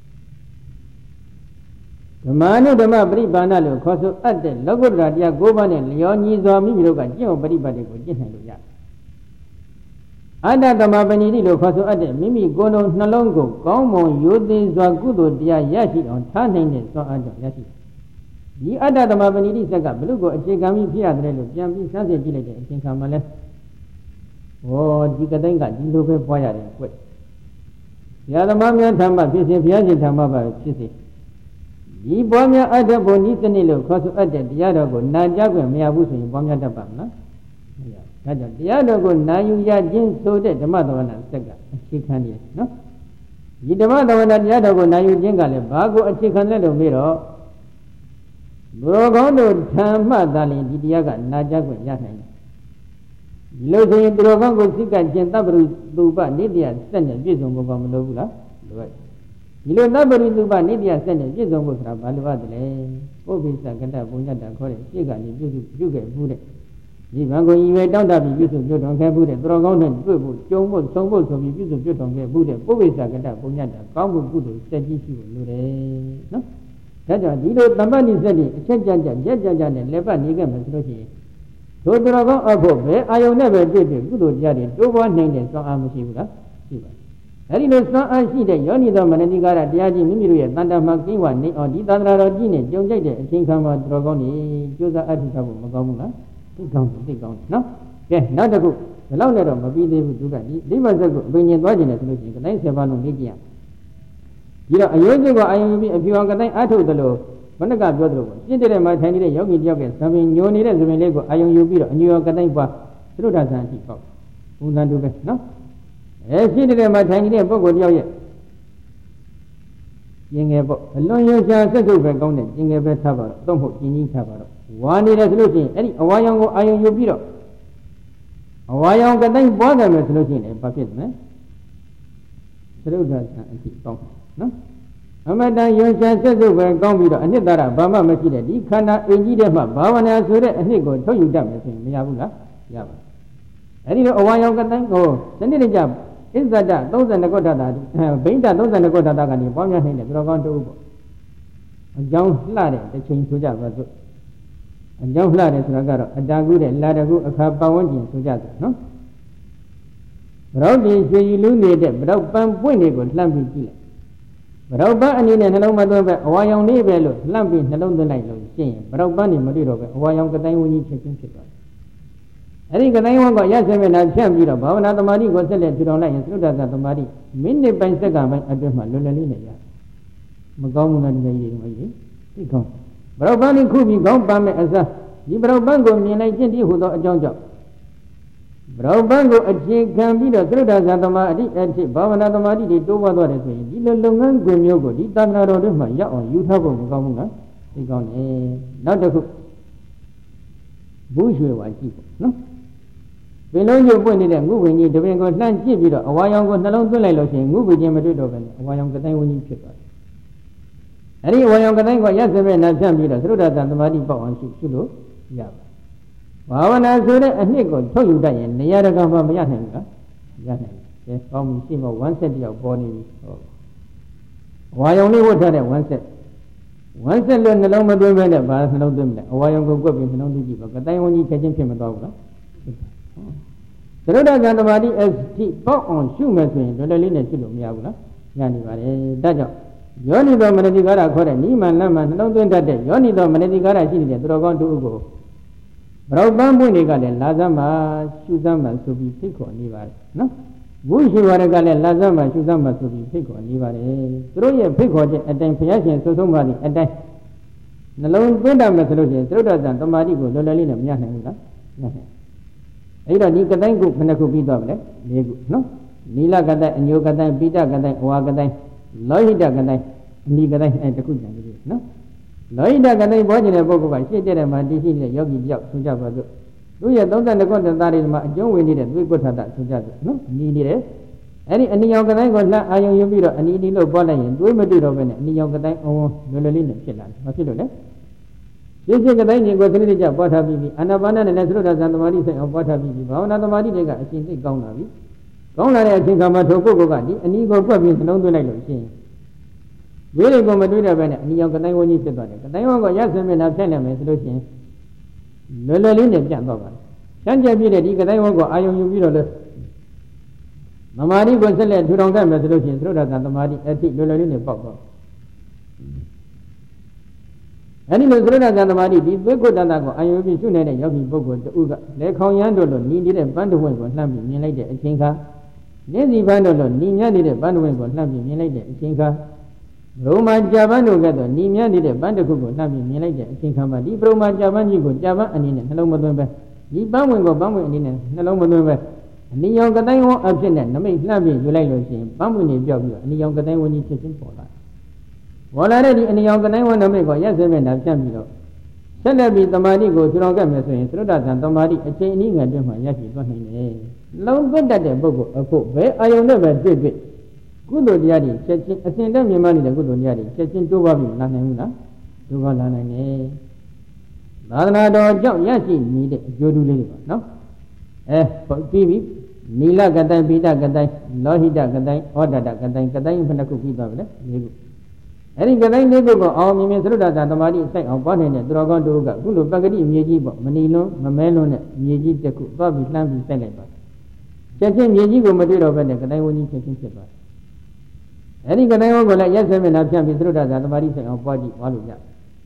ဓမ္မနုဓမ္မပရိပါဏလို့ခေါ်ဆိုအပ်တဲ့လောကုတ္တရာတရား၉ပါးနဲ့လျောညီစွာမိမိတို့ကကျင့်ဝတ်ပရိပတ်တွေကိုကျင့်နိုင်လို့ရတယ်အတ္တသမပဏိတိလို့ခေါ်ဆိုအပ်တဲ့မိမိကိုယ်လုံးနှလုံးကိုကောင်းမွန်ရိုသေစွာကုသိုလ်တရားရရှိအောင်ထားနိုင်တဲ့စွမ်းအားကြောင့်ရရှိဒီအတ္တသမပဏိတိစက်ကဘလို့ကိုအခြေခံပြီးဖြစ်ရတယ်လို့ပြန်ပြီးစမ်းစစ်ကြည့်လိုက်တဲ့အချိန်ခါမှာလဲဟောဒီကတိုင်းကဒီလိုပဲပွားရတယ်ကွ။ဘုရားသမားများဓမ္မဖြစ်စေဘုရားရှင်ဓမ္မပါဖြစ်စေဒီပွားများအတ္တဘုံဤစနစ်လို့ခေါ်ဆိုအပ်တဲ့တရားတော်ကိုနာကြားခွင့်မရဘူးဆိုရင်ပွားများတတ်ပါမလား။မရဘူး။ဒါကြောင့်တရားတော်ကိုနာယူရခြင်းဆိုတဲ့ဓမ္မသဝနာစက်ကအခြေခံနေတယ်နော်။ဒီဓမ္မသဝနာတရားတော်ကိုနာယူခြင်းကလည်းဘာကိုအခြေခံလဲလို့ပြီးတော့ဘုရောကောင်းတို့ဓမ္မသာလင်ဒီတရားကနာကြားခွင့်ရနိုင်တယ်ဒီလိုဆိုရင်ဘုရောကောင်းကိုစိတ်ကကျင်တပ္ပရုသူပနိတ္တယစက်နဲ့ပြည့်စုံဖို့ဘာမလိုဘူးလားလိုရတယ်ဒီလိုတပ္ပရုသူပနိတ္တယစက်နဲ့ပြည့်စုံဖို့ဆိုတာဘာလိုရတယ်လဲပုဗ္ဗိသကတ္တပုညတ္တခေါ်တဲ့စိတ်ကနေပြုစုပြုခဲ့ဘူးတဲ့ဒီဘံကိုဤဝေတောင်းတပြီးပြုစုပြုတော်ခဲ့ဘူးတဲ့ဘုရောကောင်းနဲ့တွေ့ဖို့ကြုံဖို့ဆုံးဖို့ဆိုပြီးပြုစုပြုတော်ခဲ့ဘူးတဲ့ပုဗ္ဗိသကတ္တပုညတ္တကောင်းမှုကုသိုလ်စက်ကြီးရှိဖို့လိုတယ်နော်ဒါကြောင့်ဒီလိုတမ္ပဏိစက်ကြီးအချက်ကြကြရက်ကြကြနဲ့လက်ပတ်နေခဲ့မယ်ဆိုလို့ရှိရင်တို့တော်ကောင်းအဖို့ပဲအာယုန်နဲ့ပဲတွေ့တွေ့ကုသိုလ်တရားတွေတိုးပွားနိုင်တဲ့စွမ်းအားမရှိဘူးလားရှိပါအဲဒီလိုစွမ်းအားရှိတဲ့ယောနိသောမနတိကာရတရားကြီးမိမိတို့ရဲ့တန်တမှာကင်းဝနေအောင်ဒီသန္တရာတော်ကြီးနဲ့ကြုံကြိုက်တဲ့အချိန်ခါမှာတော်ကောင်းနေကြိုးစားအထောက်ထားဖို့မကောင်းဘူးလားသိကောင်းသိကောင်းနော်ကဲနောက်တစ်ခုဒီလောက်နဲ့တော့မပြီးသေးဘူးသူကဒီလိမ္မာစက်ကိုအပင်ကျင်သွားခြင်းနဲ့ဆိုလို့ရှိရင်ကတိုင်းဆယ်ပါးလုံးလေ့ကျင့်ရဒီတော့အယုံစိတ်ကိုအာယုံပြီးအဖြူအောင်ကတိုင်းအထုတ်သလိုဘဏ္ဍကပြောသလိုပေါ့ပြင့်တဲ့မှာထိုင်နေတဲ့ယောဂီတယောက်ကသံပင်ညိုနေတဲ့သံပင်လေးကိုအာယုံယူပြီးတော့အညူရောကတိုင်းပွားသရုဒ္ဓဆန်အထိပေါ့ဘုံသံတူပဲနော်အဲပြင့်တဲ့မှာထိုင်နေတဲ့ပုဂ္ဂိုလ်တယောက်ရဲ့ကျင်ငယ်ပေါ့အလွန်ရွှင်ရှားစက်စုပ်ပဲကောင်းတဲ့ကျင်ငယ်ပဲထားပါတော့တော့မဟုတ်ကျင်ကြီးထားပါတော့ဝါနေတယ်ဆိုလို့ရှိရင်အဲ့ဒီအဝါရောင်ကိုအာယုံယူပြီးတော့အဝါရောင်ကတိုင်းပွားတယ်မယ်ဆိုလို့ရှိရင်ဘာဖြစ်မလဲသရုဒ္ဓဆန်အထိကောင်းနော်အမတန်ရွှင်ရှားစက်စုပ်ပဲကောင်းပြီးတော့အနှစ်သာရဘာမှမရှိတဲ့ဒီခန္ဓာအင်ကြီးတဲ့မှဘာဝနာဆိုတဲ့အနှစ်ကိုထုတ်ယူတတ်မယ်ဆိုရင်မရဘူးလားရပါအဲဒီတော့အဝါရောင်ကတိုင်းကိုစနစ်တကျဣဇဒသုံးဆယ်နှစ်ခုထတာဘိဋ္ဌသုံးဆယ်နှစ်ခုထတာကနေပေါင်းများနိုင်တယ်ဘုရားကောင်းတူပေါ့အကြောင်းလှတဲ့တစ်ချိန်ဆိုကြပါစို့အကြောင်းလှတယ်ဆိုတာကတော့အတာကုတဲ့လာတကုအခါပဝန်းကျင်ဆိုကြစို့နော်ဘရောဒီရွှေရည်လူနေတဲ့ဘရောပန်းပွင့်တွေကိုလှမ်းပြီးကြည့်လိုက်ဘရောပန်းအနေနဲ့နှလုံးမသွင်းပဲအဝါရောင်လေးပဲလို့လှမ်းပြီးနှလုံးသွင်းလိုက်လို့ရှင်းရင်ဘရောပန်းနေမတွေ့တော့ပဲအဝါရောင်ကတိုင်းဝန်းကြီးဖြစ်ချင်းဖြစ်သွားတယ်အဲ့ဒီကတိုင်းဝန်းကရဆက်မျက်နှာဖြန့်ပြီးတော့ဘာဝနာသမာဓိကိုဆက်လက်ထူထောင်လိုက်ရင်သုဒ္ဓဇသမာဓိမိနစ်ပိုင်းစက္ကန့်ပိုင်းအတွင်းမှာလွယ်လွယ်လေးနဲ့ရတယ်မကောင်းဘူးလားဒီလိုကြီးတွေမကြီးသိကောင်းဘရောပန်းလေးခုပြီးကောင်းပန်းမဲ့အစားဒီဘရောပန်းကိုမြင်လိုက်ခြင်းတည်းဟူသောအကြောင်းကြောင့်ဘရောပန်းကိုအခြေခံပြီးတော့သုဒ္ဓဇသမာဓိအဖြစ်ဘာဝနာသမာဓိတွေတိုးပွားသွားတယ်ဆိုရင်ဒီလိုလုပ်ငန်းခွင်မျိုးကိုဒီတန်ခါတော်တွေမှာရောက်အောင်ယူထားဖို့မကောင်းဘူးလားသိကောင်းတယ်နောက်တစ်ခုဘူးရွှေဝါကြည့်ပေါ့နော်ပင်လုံးကျပွင့်နေတဲ့ငုဝင်ကြီးတပင်ကိုလှမ်းကြည့်ပြီးတော့အဝါရောင်ကိုနှလုံးသွင်းလိုက်လို့ရှိရင်ငုဝင်ချင်းမတွေ့တော့ပဲအဝါရောင်ကတိုင်းဝန်းကြီးဖြစ်သွားတယ်အဲ့ဒီအဝါရောင်ကတိုင်းကရက်စမဲ့နာဖြန့်ပြီးတော့သုဒ္ဓဇသမာဓိပေါက်အောင်ရှုရှုလို့ရပါဘာဝနာဆိုတဲ့အနှစ်ကိုထုတ်ယူတတ်ရင်နေရာတကာမှမရနိုင်ဘူးလားရနိုင်တယ်။ကောင်းပြီရှင်းမဝမ်းဆက်တယောက်ပေါ်နေပြီ။ဟုတ်။ဝါယုံလေးဝတ်ထားတဲ့ဝမ်းဆက်ဝမ်းဆက်လို့နှလုံးမသွင်းဘဲနဲ့ဘာနှလုံးသွင်းမလဲ။အဝါယုံကိုကွက်ပြီးနှလုံးသွင်းကြည့်ပါ။ကတိုင်းဝန်းကြီးချက်ချင်းဖြစ်မသွားဘူးလား။သရုဒ္ဓဇံသမာဓိအထိပေါက်အောင်ရှုမယ်ဆိုရင်တော်တော်လေးနဲ့ရှုလို့မရဘူးလား။ရနေပါလေ။ဒါကြောင့်ယောနိသောမနတိကာရခေါ်တဲ့နိမန်လမ်းမှာနှလုံးသွင်းတတ်တဲ့ယောနိသောမနတိကာရရှိနေတဲ့သူတော်ကောင်းတို့ကိုဘရောပန်းပွင့်တွေကလည်းလာသမှာရှုသမှာဆိုပြီးဖိတ်ခေါ်နေပါတယ်နော်ဘုရှိဝရကလည်းလာသမှာရှုသမှာဆိုပြီးဖိတ်ခေါ်နေပါတယ်သူတို့ရဲ့ဖိတ်ခေါ်တဲ့အတိုင်းဘုရားရှင်ဆုဆုံးပါသည့်အတိုင်းနှလုံးသွင်းတတ်မယ်ဆိုလို့ရှိရင်သုဒ္ဓဇံသမာဓိကိုလွယ်လွယ်လေးနဲ့မရနိုင်ဘူးလားရနိုင်အဲ့တော့ဒီကတိုင်းခုခဏခုပြီးသွားပါလေ၄ခုနော်နီလကတိုင်းအညိုကတိုင်းပိဋကတိုင်းအဝါကတိုင်းလောဟိတကတိုင်းအနိကတိုင်းအဲတခုကြံနေပြီနော်လောဟိတကတိုင်းပေါ်ကျင်တဲ့ပုဂ္ဂိုလ်ကရှေ့တဲ့မှာတည်ရှိနေတဲ့ယောဂီတယောက်ဆိုကြပါစို့သူရဲ့သုံးဆယ်နှစ်ခုတသားတွေမှာအကျုံးဝင်နေတဲ့သွေးကွဋ္ဌတဆိုကြစို့နော်ညီနေတယ်အဲ့ဒီအနိယောကတိုင်းကိုလှအာယုံယူပြီးတော့အနိဒီလို့ပေါ်လိုက်ရင်သွေးမတွေ့တော့ဘဲနဲ့အနိယောကတိုင်းအုံလွယ်လွယ်လေးနဲ့ဖြစ်လာတယ်မဖြစ်လို့လေရှင်းရှင်းကတိုင်းကိုသတိတကျပွားထားပြီးပြီအာနာပါနနဲ့လည်းသုဒ္ဓဇံသမာဓိဆိုင်အောင်ပွားထားပြီးပြီဘာဝနာသမာဓိတွေကအရှင်သိကောင်းလာပြီကောင်းလာတဲ့အချိန်ခါမှာထိုပုဂ္ဂိုလ်ကဒီအနီးကိုကွက်ပြီးနှလုံးသွင်းလိုက်လို့ရှိရင်ဝိရိယကိုမတွေးတဲ့ဘက်နဲ့အနီးအောင်ကတိုင်းဝန်းကြီးဖြစ်သွားတယ်ကတိုင်းဝန်းကိုရသမျက်နှာဖြတ်နိုင်မယ်ဆိုလို့ရှိရင်လွယ်လွယ်လေးနဲ့ပြန်သွားပါတယ်ကျမ်းကျက်ပြည့်တဲ့ဒီကတိုင်းဝန်းကိုအာယုံယူပြီးတော့လဲသမာဓိကိုဆက်လက်ထူထောင်တတ်မယ်ဆိုလို့ရှိရင်သုဒ္ဓတသမာဓိအထိလွယ်လွယ်လေးနဲ့ပေါက်သွားအဲဒီလိုသုဒ္ဓတသမာဓိဒီသွေးကုတ္တတကိုအာယုံပြီးရှုနေတဲ့ယောဂီပုဂ္ဂိုလ်တူကလက်ခေါင်ရမ်းတို့လို့နီးနေတဲ့ပန်းတဝင့်ကိုလှမ်းပြီးမြင်လိုက်တဲ့အချိန်ခါနေစီပန်းတို့လို့နီးမြတ်နေတဲ့ပန်းတဝင့်ကိုလှမ်းပြီးမြင်လိုက်တဲ့အချိန်ခါဘုံမာကြာပန်းတို့ကတော့နီးမြတ်နေတဲ့ပန်းတစ်ခုကိုလှမ်းပြီးမြင်လိုက်တဲ့အချိန်ခါမှာဒီဘုံမာကြာပန်းကြီးကိုကြာပန်းအနေနဲ့နှလုံးမသွင်းပဲဒီပန်းဝင်ကိုပန်းဝင်အနေနဲ့နှလုံးမသွင်းပဲအနိယောင်ကတိုင်းဝန်းအဖြစ်နဲ့နမိတ်လှမ်းပြီးယူလိုက်လို့ရှိရင်ပန်းဝင်နေပြောက်ပြီးတော့အနိယောင်ကတိုင်းဝန်းကြီးဖြစ်ချင်းပေါ်လာပေါ်လာတဲ့ဒီအနိယောင်ကတိုင်းဝန်းနမိတ်ကိုရက်စဲမဲ့နာဖြတ်ပြီးတော့ဆက်လက်ပြီးတမာတိကိုထူထောင်ခဲ့မယ်ဆိုရင်သုဒ္ဓဇံတမာတိအချိန်အနည်းငယ်တွင်မှရရှိသွားနိုင်တယ်လုံးသွင်းတတ်တဲ့ပုဂ္ဂိုလ်အခုဘယ်အာယုံနဲ့ပဲတွေ့တွေ့ကုသိုလ်တရားတွေချက်ချင်းအစဉ်တည်းမြင်မှနေတဲ့ကုသိုလ်တရားတွေချက်ချင်းတိုးပွားပြီးလာနိုင်ဘူးလားတိုးပွားလာနိုင်တယ်သာသနာတော်ကြောင့်ရရှိနေတဲ့အကျိုးတူလေးတွေပါနော်အဲပြီးပြီနီလကတိုင်ပိဋကတိုင်လောဟိတကတိုင်ဩဒတကတိုင်ကတိုင်ဘယ်နှခုပြီးသွားပြီလဲ၄ခုအဲ့ဒီကတိုင်၄ခုကိုအောင်မြင်မြင်သရုဒ္ဓသာသမာဓိစိုက်အောင်ပွားနေတဲ့သူတော်ကောင်းတို့ကခုလိုပဂတိမြေကြီးပေါ့မနီလွန်းမမဲလွန်းတဲ့မြေကြီးတစ်ခုသွားပြီးလှမ်းပြီးစိုက်လိုက်ပါချက်ချင်းမြေကြီးကိုမတွေ့တော့ဘဲနဲ့ကတိုင်ဝန်းကြီးချက်ချင်းဖြစ်သွားတယ်အဲ့ဒီကတိုင်ဝန်းကိုလည်းရက်စဲမျက်နှာဖြန့်ပြီးသရုဒ္ဓသာသမာဓိစိုက်အောင်ပွားကြည့်ပွားလို့ရ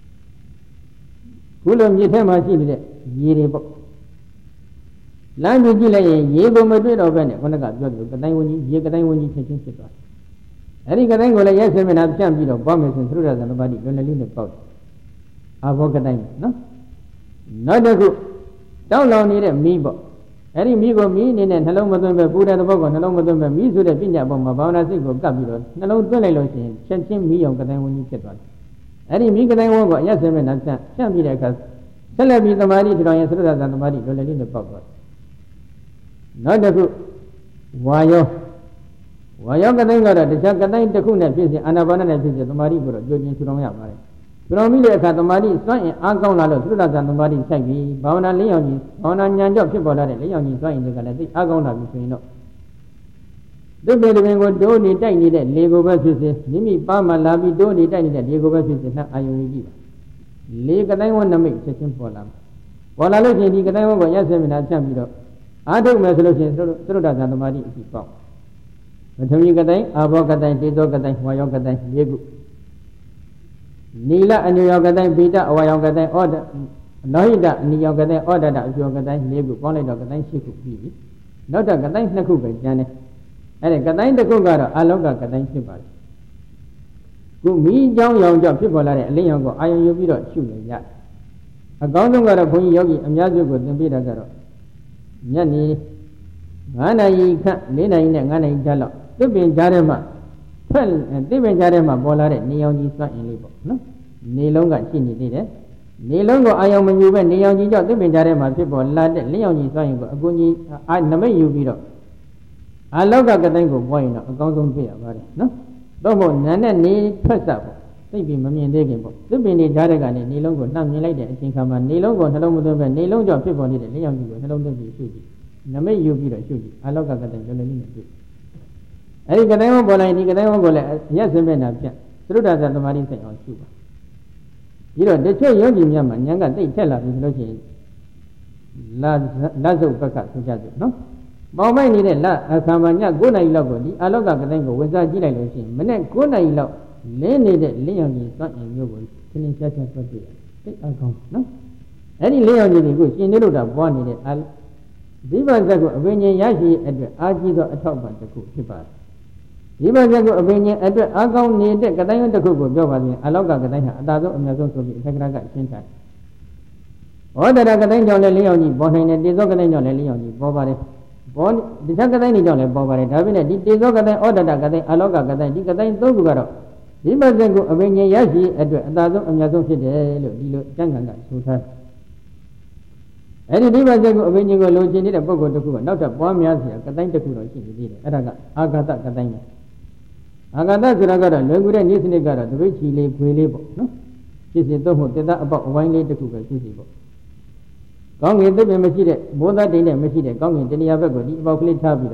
ခုလိုမြေထဲမှာရှိနေတဲ့ရေတွေပေါ့လမ်းကြည့်လိုက်ရင်ရေကိုမတွေ့တော့ဘဲနဲ့ခொနကပြောတယ်ကတိုင်းဝန်းကြီးရေကတိုင်းဝန်းကြီးချက်ချင်းဖြစ်သွားတယ်အဲ့ဒီကတိုင်းကိုလည်းရက်စဲမျက်နှာဖြန့်ပြီးတော့ပွားမယ်ဆိုရင်သရုဒ္ဓသာသမာဓိလွယ်လွယ်လေးနဲ့ပေါက်တယ်အာဘောကတိုင်းနော်နောက်တစ်ခုတောက်လောင်နေတဲ့မီးပေါ့အဲ့ဒီမီးကိုမီးအနေနဲ့နှလုံးမသွင်းပဲပူတဲ့သဘောကိုနှလုံးမသွင်းပဲမီးဆိုတဲ့ပညာပုံမှာဘာဝနာစိတ်ကိုကပ်ပြီးတော့နှလုံးသွင်းလိုက်လို့ရှိရင်ချက်ချင်းမီးအောင်ကတိုင်းဝန်းကြီးဖြစ်သွားတယ်အဲ့ဒီမီးကတိုင်းဝန်းကိုရက်စဲမျက်နှာဖြန့်ဖြန့်ပြီးတဲ့အခါဆက်လက်ပြီးသမာဓိထူထောင်ရင်သရုဒ္ဓသာသမာဓိလွယ်လွယ်လေးနဲ့ပေါက်သွားတယ်နောက်တစ်ခုဝါယောဝါယောကတိုင်းကတော့တခြားကတိုင်းတစ်ခုနဲ့ဖြစ်စေအာနာပါနနဲ့ဖြစ်စေသမာဓိကိုတော့ကြိုးချင်းထူထောင်ရပါတယ်ထူထောင်ပြီးတဲ့အခါသမာဓိစွန့်ရင်အားကောင်းလာလို့သုဒ္ဓဇံသမာဓိဆိုင်ပြီးဘာဝနာလင်းရောက်ကြီးဘာဝနာဉာဏ်ကြောင့်ဖြစ်ပေါ်လာတဲ့လင်းရောက်ကြီးစွန့်ရင်တွေကလည်းသိအားကောင်းလာပြီဆိုရင်တော့သူ့ပေတပင်ကိုတိုးနေတိုက်နေတဲ့လေကိုပဲဖြစ်စေမိမိပါမှလာပြီးတိုးနေတိုက်နေတဲ့လေကိုပဲဖြစ်စေနှံ့အာယုံကြီးပါလေကတိုင်းဝနမိတ်ချက်ချင်းပေါ်လာပေါ်လာလို့ရှိရင်ဒီကတိုင်းဝကိုရက်စဲမြင်တာဖြန့်ပြီးတော့အားထုတ်မယ်ဆိုလို့ရှိရင်သရုဒ္ဓဇံသမာဓိအဖြစ်ပေါက်ပထဝီကတိုင်းအာဘောကတိုင်းတေဇောကတိုင်းဝါယောကတိုင်း၄ခုနီလအညုယောကတိုင်းပိဋအဝါယောကတိုင်းဩဒလောဟိတအနိယောကတိုင်းဩဒတအကျောကတိုင်း၄ခုပေါင်းလိုက်တော့ကတိုင်း၈ခုပြီးပြီနောက်တော့ကတိုင်း၂ခုပဲကျန်တယ်အဲ့ဒါကတိုင်းတစ်ခုကတော့အာလောကကတိုင်းဖြစ်ပါတယ်ခုမိเจ้าရောင်ကြောင့်ဖြစ်ပေါ်လာတဲ့အလင်းရောင်ကိုအာယုံယူပြီးတော့ရှုနေရတယ်အကောင်းဆုံးကတော့ဘုန်းကြီးယောဂီအများစုကိုသင်ပေးတာကတော့ညနေငါးနာရီခန့်၄နာရီနဲ့ငါးနာရီကြားလောက်သစ်ပင်ကြားထဲမှာဖက်သစ်ပင်ကြားထဲမှာပေါ်လာတဲ့နေရောင်ကြီးစွန့်ရင်လေးပေါ့နော်နေလုံးကရှိနေသေးတယ်နေလုံးကိုအာယုံမယူပဲနေရောင်ကြီးကြောင့်သစ်ပင်ကြားထဲမှာဖြစ်ပေါ်လာတဲ့လင်းရောင်ကြီးစွန့်ရင်ကိုအကူကြီးအာနမိတ်ယူပြီးတော့အာလောကကတိုင်းကိုပွားရင်တော့အကောင်းဆုံးပြရပါတယ်နော်တော့မို့နာနဲ့နေထွက်စပေါ့သိပြီးမမြင်သေးခင်ပေါ့သစ်ပင်တွေကြားတဲ့ကနေနေလုံးကိုနှောင့်မြင်လိုက်တဲ့အချိန်ခါမှာနေလုံးကိုနှလုံးမသွင်းပဲနေလုံးကြောင့်ဖြစ်ပေါ်နေတဲ့လင်းရောင်ကြီးကိုနှလုံးသွင်းပြီးရှုကြည့်နမိတ်ယူပြီးတော့ရှုကြည့်အာလောကကတိုင်းလွယ်လွယ်လေးနဲ့တွေ့အဲဒီကတိုင်းဝပေါ်လိုက်ဒီကတိုင်းဝကိုလည်းရက်စင်မဲ့နာပြသရုဒ္ဓဇာသမာဓိဆိုင်အောင်ရှုပါပြီးတော့တချို့ယောဂီများမှာဉာဏ်ကတိတ်ထက်လာပြီဆိုလို့ရှိရင်လာလက်စုပ်ဘက်ကဆိုကြစို့နော်ပေါင်မိုက်နေတဲ့လက်အခါမှာည၉နာရီလောက်ကိုဒီအာလောကကတိုင်းကိုဝင်စားကြည့်လိုက်လို့ရှိရင်မနေ့၉နာရီလောက်လင်းနေတဲ့လင်းရောင်ကြီးစွန့်ရင်မျိုးကိုသင်္ချာချာဆွတ်ကြည့်တိတ်အကောင်းနော်အဲ့ဒီလင်းရောင်ကြီးကိုရှင်နေလို့တာပွားနေတဲ့အာဒီပဇက်ကိုအပင်ဉ္ရရှိအတွက်အာကြီးသောအထောက်ပံ့တစ်ခုဖြစ်ပါတယ်ဒီပဇက်ကိုအပင်ဉ္အတွက်အာကောင်းနေတဲ့ကတိုင်းတစ်ခုကိုပြောပါရင်အလောကကတိုင်းဟာအတာဆုံးအများဆုံးဆိုပြီးအထက်ကရကရှင်းထားဟောတရကတိုင်းကြောင့်လည်းလင်းရောင်ကြီးပေါ်နိုင်တယ်တေဇောကတိုင်းကြောင့်လည်းလင်းရောင်ကြီးပေါ်ပါတယ်ပေါ်ဒီသက်ကတိုင်းတွေကြောင့်လည်းပေါ်ပါတယ်ဒါပေမဲ့ဒီတေဇောကတိုင်းဩဒတကတိုင်းအလောကကတိုင်းဒီကတိုင်းသုံးခုကတော့ဒီပဇက်ကိုအပင်ဉ္ရရှိအတွက်အတာဆုံးအများဆုံးဖြစ်တယ်လို့ဒီလိုကျမ်းဂန်ကဆိုထားအဲ့ဒီဒီဘဇက်ကိုအဘိညာဉ်ကိုလိုချင်နေတဲ့ပုဂ္ဂိုလ်တစ်ခုကနောက်ထပ်ပွားများစရာကတိုင်းတစ်ခုတော့ရှိနေသေးတယ်အဲ့ဒါကအာဂတကတိုင်းပဲအာဂတဆိုတာကတော့လွယ်ကူတဲ့နေ့စနစ်ကတော့တပိတ်ချီလေးဖွေလေးပေါ့နော်ဖြစ်စီတော့မဟုတ်တေတအပေါက်အဝိုင်းလေးတစ်ခုပဲဖြစ်စီပေါ့ကောင်းကင်သစ်ပင်မရှိတဲ့ဘိုးသားတိန်နဲ့မရှိတဲ့ကောင်းကင်တဏှာဘက်ကိုဒီအပေါက်ကလေးထားပြီးတော့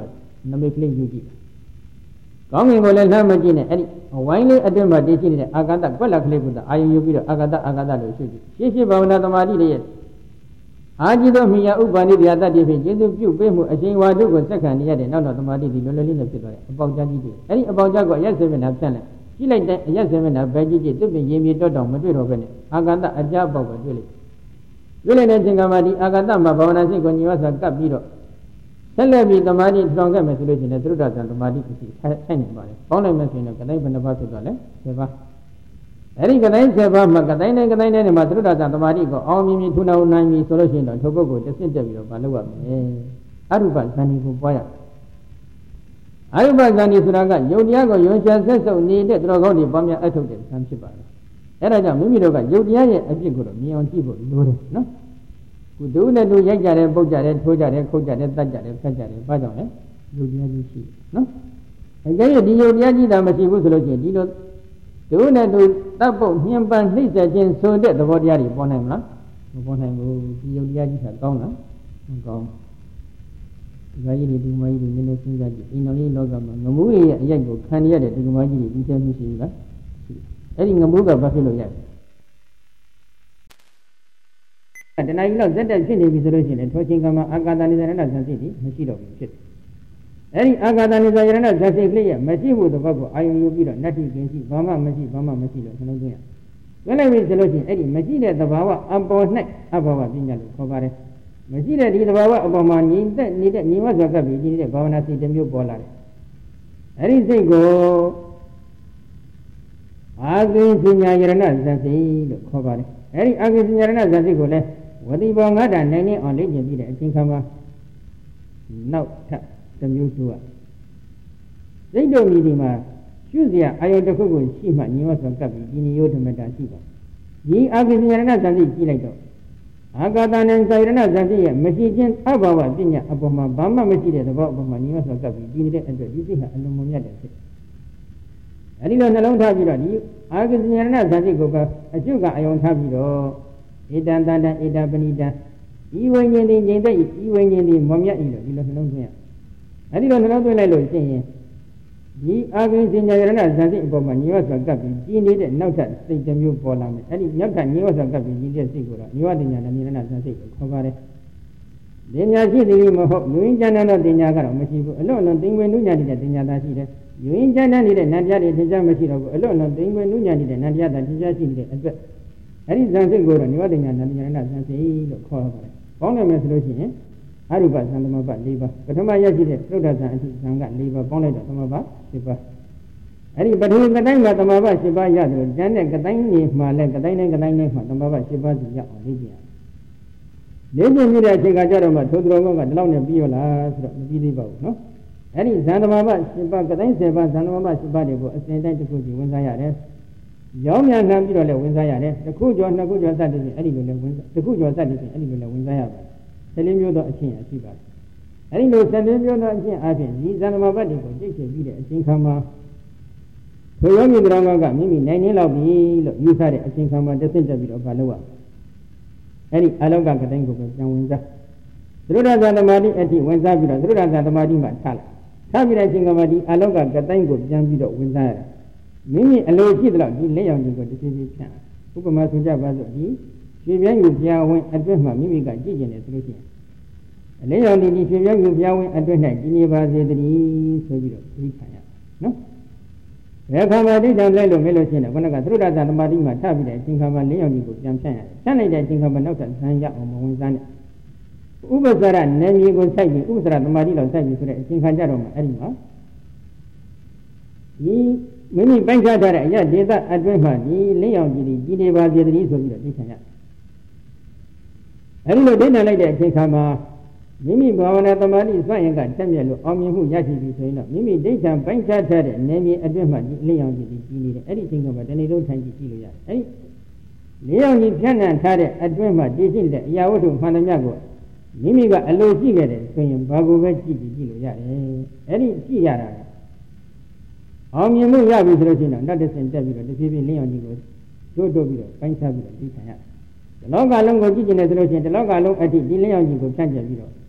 နမိတ်ကလေးယူကြည့်ကောင်းငင်ကိုလည်းလှမ်းမကြည့်နဲ့အဲ့ဒီဝိုင်းလေးအတွင်းမှာတည်ရှိနေတဲ့အာဂတကွက်လက်ကလေးကိုအာယုံယူပြီးတော့အာဂတအာဂတလို့ရှုကြည့်ရှင်းရှင်းဘာဝနာသမာဓိတွေရဲ့အာจิตသောမိယာဥပ္ပန္နိဗျာတ္တိဖြင့်ကျေစုပြုပေးမှုအရှင်ဝါတို့ကိုစက္ကန့်နေရတဲ့နောက်တော့သမာဓိဒီလွယ်လွယ်လေးနဲ့ဖြစ်သွားတယ်အပေါက်ကြားကြီးတွေအဲ့ဒီအပေါက်ကြားကိုအရက်စင်မျက်နှာဖြန့်လိုက်ကြည့်လိုက်တဲ့အရက်စင်မျက်နှာပဲကြည့်ကြည့်သူ့ပြင်ရင်မြေတော့တောင်မတွေ့တော့ဘဲနဲ့အာဂတအကြပေါက်ပဲတွေ့လိုက်တွေ့လိုက်တဲ့အချိန်ကမှဒီအာဂတမှာဘာဝနာစိတ်ကိုညီဝဆိုကပ်ပြီးတော့ဆက်လက်ပြီးသမာဓိထောင်ခဲ့မယ်ဆိုလို့ရှိရင်သရုဒ္ဓဇံသမာဓိဖြစ်ထိုင်နေပါလေပေါင်းလိုက်မယ်ဆိုရင်ကတိုင်းဘယ်နှပါးဖြစ်သွားလဲဆယ်ပါးအဲ့ဒီကတိုင်းဆယ်ပါးမှာကတိုင်းတိုင်းကတိုင်းတိုင်းမှာသရုဒ္ဓဇံသမာဓိကိုအောင်မြင်မြင်ထူထောင်နိုင်ပြီဆိုလို့ရှိရင်တော့ထိုပုဂ္ဂိုလ်တစ်ဆင့်တက်ပြီးတော့မလုပ်ရမယ်အရူပဇန်ဒီကိုပွားရအရူပဇန်ဒီဆိုတာကယုတ်တရားကိုယုံချဆက်စုပ်နေတဲ့သူတော်ကောင်းတွေပွားများအထုတ်တဲ့ဇန်ဖြစ်ပါတယ်အဲ့ဒါကြောင့်မိမိတို့ကယုတ်တရားရဲ့အဖြစ်ကိုတော့မြင်အောင်ကြည့်ဖို့လိုတယ်နော်ကုသိုလ်နဲ့သူရိုက်ကြတယ်ပုတ်ကြတယ်ထိုးကြတယ်ခုတ်ကြတယ်တတ်ကြတယ်ဖက်ကြတယ်ဘာကြောင့်လဲယုတ်တရားကြီးရှိနော်အကြရဲ့ဒီယုတ်တရားကြီးတာမရှိဘူးဆိုလို့ရှိရင်ဒီလိုသူနဲ့သူတပ်ပုတ်ညှဉ်းပန်းနှိမ့်ဆက်ခြင်းဆိုတဲ့သဘောတရားတွေပေါ်နိုင်မလားမပေါ်နိုင်ဘူးဒီယုတ်တရားကြီးကကောင်းလားမကောင်းဒီကကြီးတွေဒီမကြီးတွေနည်းနည်းစဉ်းစားကြည့်အိမ်တော်ကြီးလောကမှာငမှုရဲ့အရိုက်ကိုခံရတဲ့ဒီကမကြီးတွေဒီချက်မရှိဘူးလားအဲ့ဒီငမှုကဘာဖြစ်လို့ရလဲတဏှာကြီးလောက်ဇက်တက်ဖြစ်နေပြီဆိုလို့ရှိရင်ထိုချင်းကမှာအာဂါတနိဇာရဏဇန်စိတ်ကြီးမရှိတော့ဘူးဖြစ်တယ်။အဲဒီအာဂါတနိဇာရဏဇန်စိတ်ကလေးရဲ့မရှိဖို့တပတ်ကိုအာယုံယူပြီးတော့နတ္တိကင်းရှိဘာမှမရှိဘာမှမရှိလို့နှလုံးသွင်းရ။သွင်းလိုက်ပြီဆိုလို့ရှိရင်အဲ့ဒီမရှိတဲ့သဘာဝအပေါ်၌အဘောဝပညာလို့ခေါ်ပါတယ်။မရှိတဲ့ဒီသဘာဝအပေါ်မှာညီသက်နေတဲ့ညီဝစွာကပ်ပြီးညီတဲ့ဘာဝနာစိတ်တစ်မျိုးပေါ်လာတယ်။အဲဒီစိတ်ကိုအာဂိဉ္စညာယရဏဇန်စိတ်လို့ခေါ်ပါတယ်။အဲဒီအာဂိဉ္စညာယရဏဇန်စိတ်ကိုလည်းဝတိဘောငါးတာနိုင်နေအောင်လေ့ကျင့်ပြီးတဲ့အချိန်ခါမှာနောက်ထပ်တစ်မျိုးဆိုရစိတ်တို့မြည်ဒီမှာရှုစရာအာယုတစ်ခုကိုရှိမှညီမဆိုကပ်ပြီးဒီနိယောဓမတာရှိပါဒီအာဂိဉ္စညာယရဏဇန်စိတ်ကြည့်လိုက်တော့အာဂါတနဲ့ဇာယရဏဇန်စိတ်ရဲ့မရှိခြင်းအဘဝပညာအပေါ်မှာဘာမှမရှိတဲ့သဘောအပေါ်မှာညီမဆိုကပ်ပြီးဒီနေတဲ့အတွက်ဒီစိတ်ဟာအလုံးမမြတ်တဲ့စိတ်အဲဒီလိုနှလုံးထားပြီးတော့ဒီအာဂိဉ္စညာယရဏဇန်စိတ်ကိုအကျုပ်ကအယုံထားပြီးတော့ဧတံတန္တံဧတံပဏိတံဤဝိညာဉ်သည်ငြိမ်သက်ဤဝိညာဉ်သည်မမြတ်ဤလို့ဒီလိုနှလုံးသွင်းရအဲဒီလိုနှလုံးသွင်းလိုက်လို့ရှင်းရင်ဒီအာဂိဉ္စညာယရဏဇန်စိတ်အပေါ်မှာညီဝစွာကပ်ပြီးကြီးနေတဲ့နောက်ထပ်စိတ်တစ်မျိုးပေါ်လာမယ်အဲဒီနောက်ထပ်ညီဝစွာကပ်ပြီးကြီးတဲ့စိတ်ကိုတော့ညီဝတင်ညာနဲ့ညီရဏဇန်စိတ်ကိုခေါ်ပါတယ်တင်ညာရှိသည်မဟုတ်ယူရင်းကျမ်းတဲ့တင်ညာကတော့မရှိဘူးအလွန်လွန်တင်ဝင်နုညာနေတဲ့တင်ညာသာရှိတယ်ယူရင်းကျမ်းတဲ့နန္တရားတွေသင်ကြားမရှိတော့ဘူးအလွန်လွန်တင်ဝင်နုညာနေတဲ့နန္တရားသာသင်ကြားရှိနေတဲ့အတွက်အဲ့ဒီဇန်စိတ်ကိုတော့နိဝတ္တညာနန္ဒညာဏဇန်စိတ်လို့ခေါ်ရပါတယ်။ပေါင်းနိုင်မယ်ဆိုလို့ရှိရင်အရူပဇန်သမဘ၄ပါးပထမရရှိတဲ့သုဒ္ဓဇန်အထိဇန်က၄ပါးပေါင်းလိုက်တော့သမဘ၈ပါးအဲ့ဒီပထမကတိုင်းမှာသမဘ၈ပါးရတယ်လို့ကျန်တဲ့ကတိုင်းနေမှာလည်းကတိုင်းတိုင်းကတိုင်းတိုင်းမှာသမဘ၈ပါးစီရအောင်လေ့ကျင့်ရလေ့ကျင့်ပြီးတဲ့အချိန်ကကြတော့မှထိုသူတော်ကောင်းကဒီလောက်နဲ့ပြီးရောလားဆိုတော့မပြီးသေးပါဘူးနော်အဲ့ဒီဇန်သမဘ၈ပါးကတိုင်း၁၀ပါးဇန်သမဘ၈ပါးတွေကိုအစဉ်တိုင်းတစ်ခုစီဝင်စားရတယ်ရောင်းမြန်နှံပြီးတော့လည်းဝင်စားရတယ်တစ်ခုကျော်နှစ်ခုကျော်စသည်ဖြင့်အဲ့ဒီလိုလည်းဝင်တစ်ခုကျော်စသည်ဖြင့်အဲ့ဒီလိုလည်းဝင်စားရပါတယ်ဆယ်လေးမျိုးသောအချင်းအရှိပါတယ်အဲ့ဒီလိုဆယ်လေးမျိုးသောအချင်းအပြင်ဒီဇန်နမဘတ်တွေကိုကြိတ်ချပြီးတဲ့အချင်းခါမှာထိုယောဂီတရားကမိမိနိုင်နေလောက်ပြီလို့ယူဆတဲ့အချင်းခါမှာတဆင့်တက်ပြီးတော့ဘာလုပ်ရအဲ့ဒီအလောကကတိုင်းကိုပဲပြန်ဝင်စားသရုဒ္ဓဇာသမာဓိအထိဝင်စားပြီးတော့သရုဒ္ဓဇာသမာဓိမှာထားလိုက်ထားပြီးတဲ့အချင်းခါမှာဒီအလောကကတိုင်းကိုပြန်ပြီးတော့ဝင်စားရတယ်မိမိအလိုရှိသလောက်ဒီလက်ရောင်တွေကိုတစ်ဖြည်းဖြည်းဖြန့်ဥပမာဆိုကြပါစို့ဒီရွှေပြန်းယူပြာဝင်အတွင်းမှာမိမိကကြည့်ကျင်တယ်ဆိုလို့ရှိရင်အလက်ရောင်ဒီဒီရွှေပြန်းယူပြာဝင်အတွင်း၌ဒီနေပါစေတည်းဆိုပြီးတော့သိခံရနော်ဘယ်ခါမှဒိဋ္ဌံလဲလို့မဲလို့ရှိရင်ခုနကသရုဒ္ဓဇာသမာဓိမှာထပြီးတဲ့အချိန်ခါမှာလက်ရောင်ဒီကိုပြန်ဖြန့်ရတယ်ဖြန့်လိုက်တဲ့အချိန်ခါမှာနောက်ထပ်ဇန်ရအောင်မဝင်စားနဲ့ဥပ္ပစရနယ်မြေကိုစိုက်ပြီးဥပ္ပစရသမာဓိလောက်စိုက်ပြီးဆိုတဲ့အချိန်ခါကြတော့မှအဲ့ဒီမှာဒီမိမိပိုင်းခြားထားတဲ့အရာဒေသအတွင်းမှာဒီလင်းရောင်ကြည်ကြီးနေပါစေတည်းဆိုပြီးတော့သိချင်ရအဲဒီလိုဒိဋ္ဌံလိုက်တဲ့အချိန်ခါမှာမိမိဘာဝနာသမာဓိစွန့်ရင်ကတက်မြတ်လို့အောင်မြင်မှုရရှိပြီဆိုရင်တော့မိမိဒိဋ္ဌံပိုင်းခြားထားတဲ့နေမြေအတွင်းမှာဒီလင်းရောင်ကြည်ကြီးနေတယ်အဲ့ဒီအချိန်ကမှတနေ့လုံးထိုင်ကြည့်ကြည့်လို့ရတယ်အဲ့ဒီလင်းရောင်ကြည်ဖြန့်နှံထားတဲ့အတွင်းမှာတည်ရှိတဲ့အရာဝတ္ထုမှန်သမျှကိုမိမိကအလိုရှိခဲ့တယ်ဆိုရင်ဘာကိုပဲကြည့်ကြည့်ကြည့်လို့ရတယ်အဲ့ဒီကြည့်ရတာအောင်မြင်မှုရပြီဆိုလို့ရှိရင်တော့နောက်တစ်ဆင့်တက်ပြီးတော့တဖြည်းဖြည်းလင်းအောင်ကြီးကိုတို့တို့ပြီးတော့ပိုင်းခြားပြီးတော့သိခံရတယ်။ဒီလောကလုံးကိုကြည့်ကျင်တယ်ဆိုလို့ရှိရင်ဒီလောကလုံးအထိဒီလင်းအောင်ကြီးကိုဖြန့်ကျက်ပြီးတော့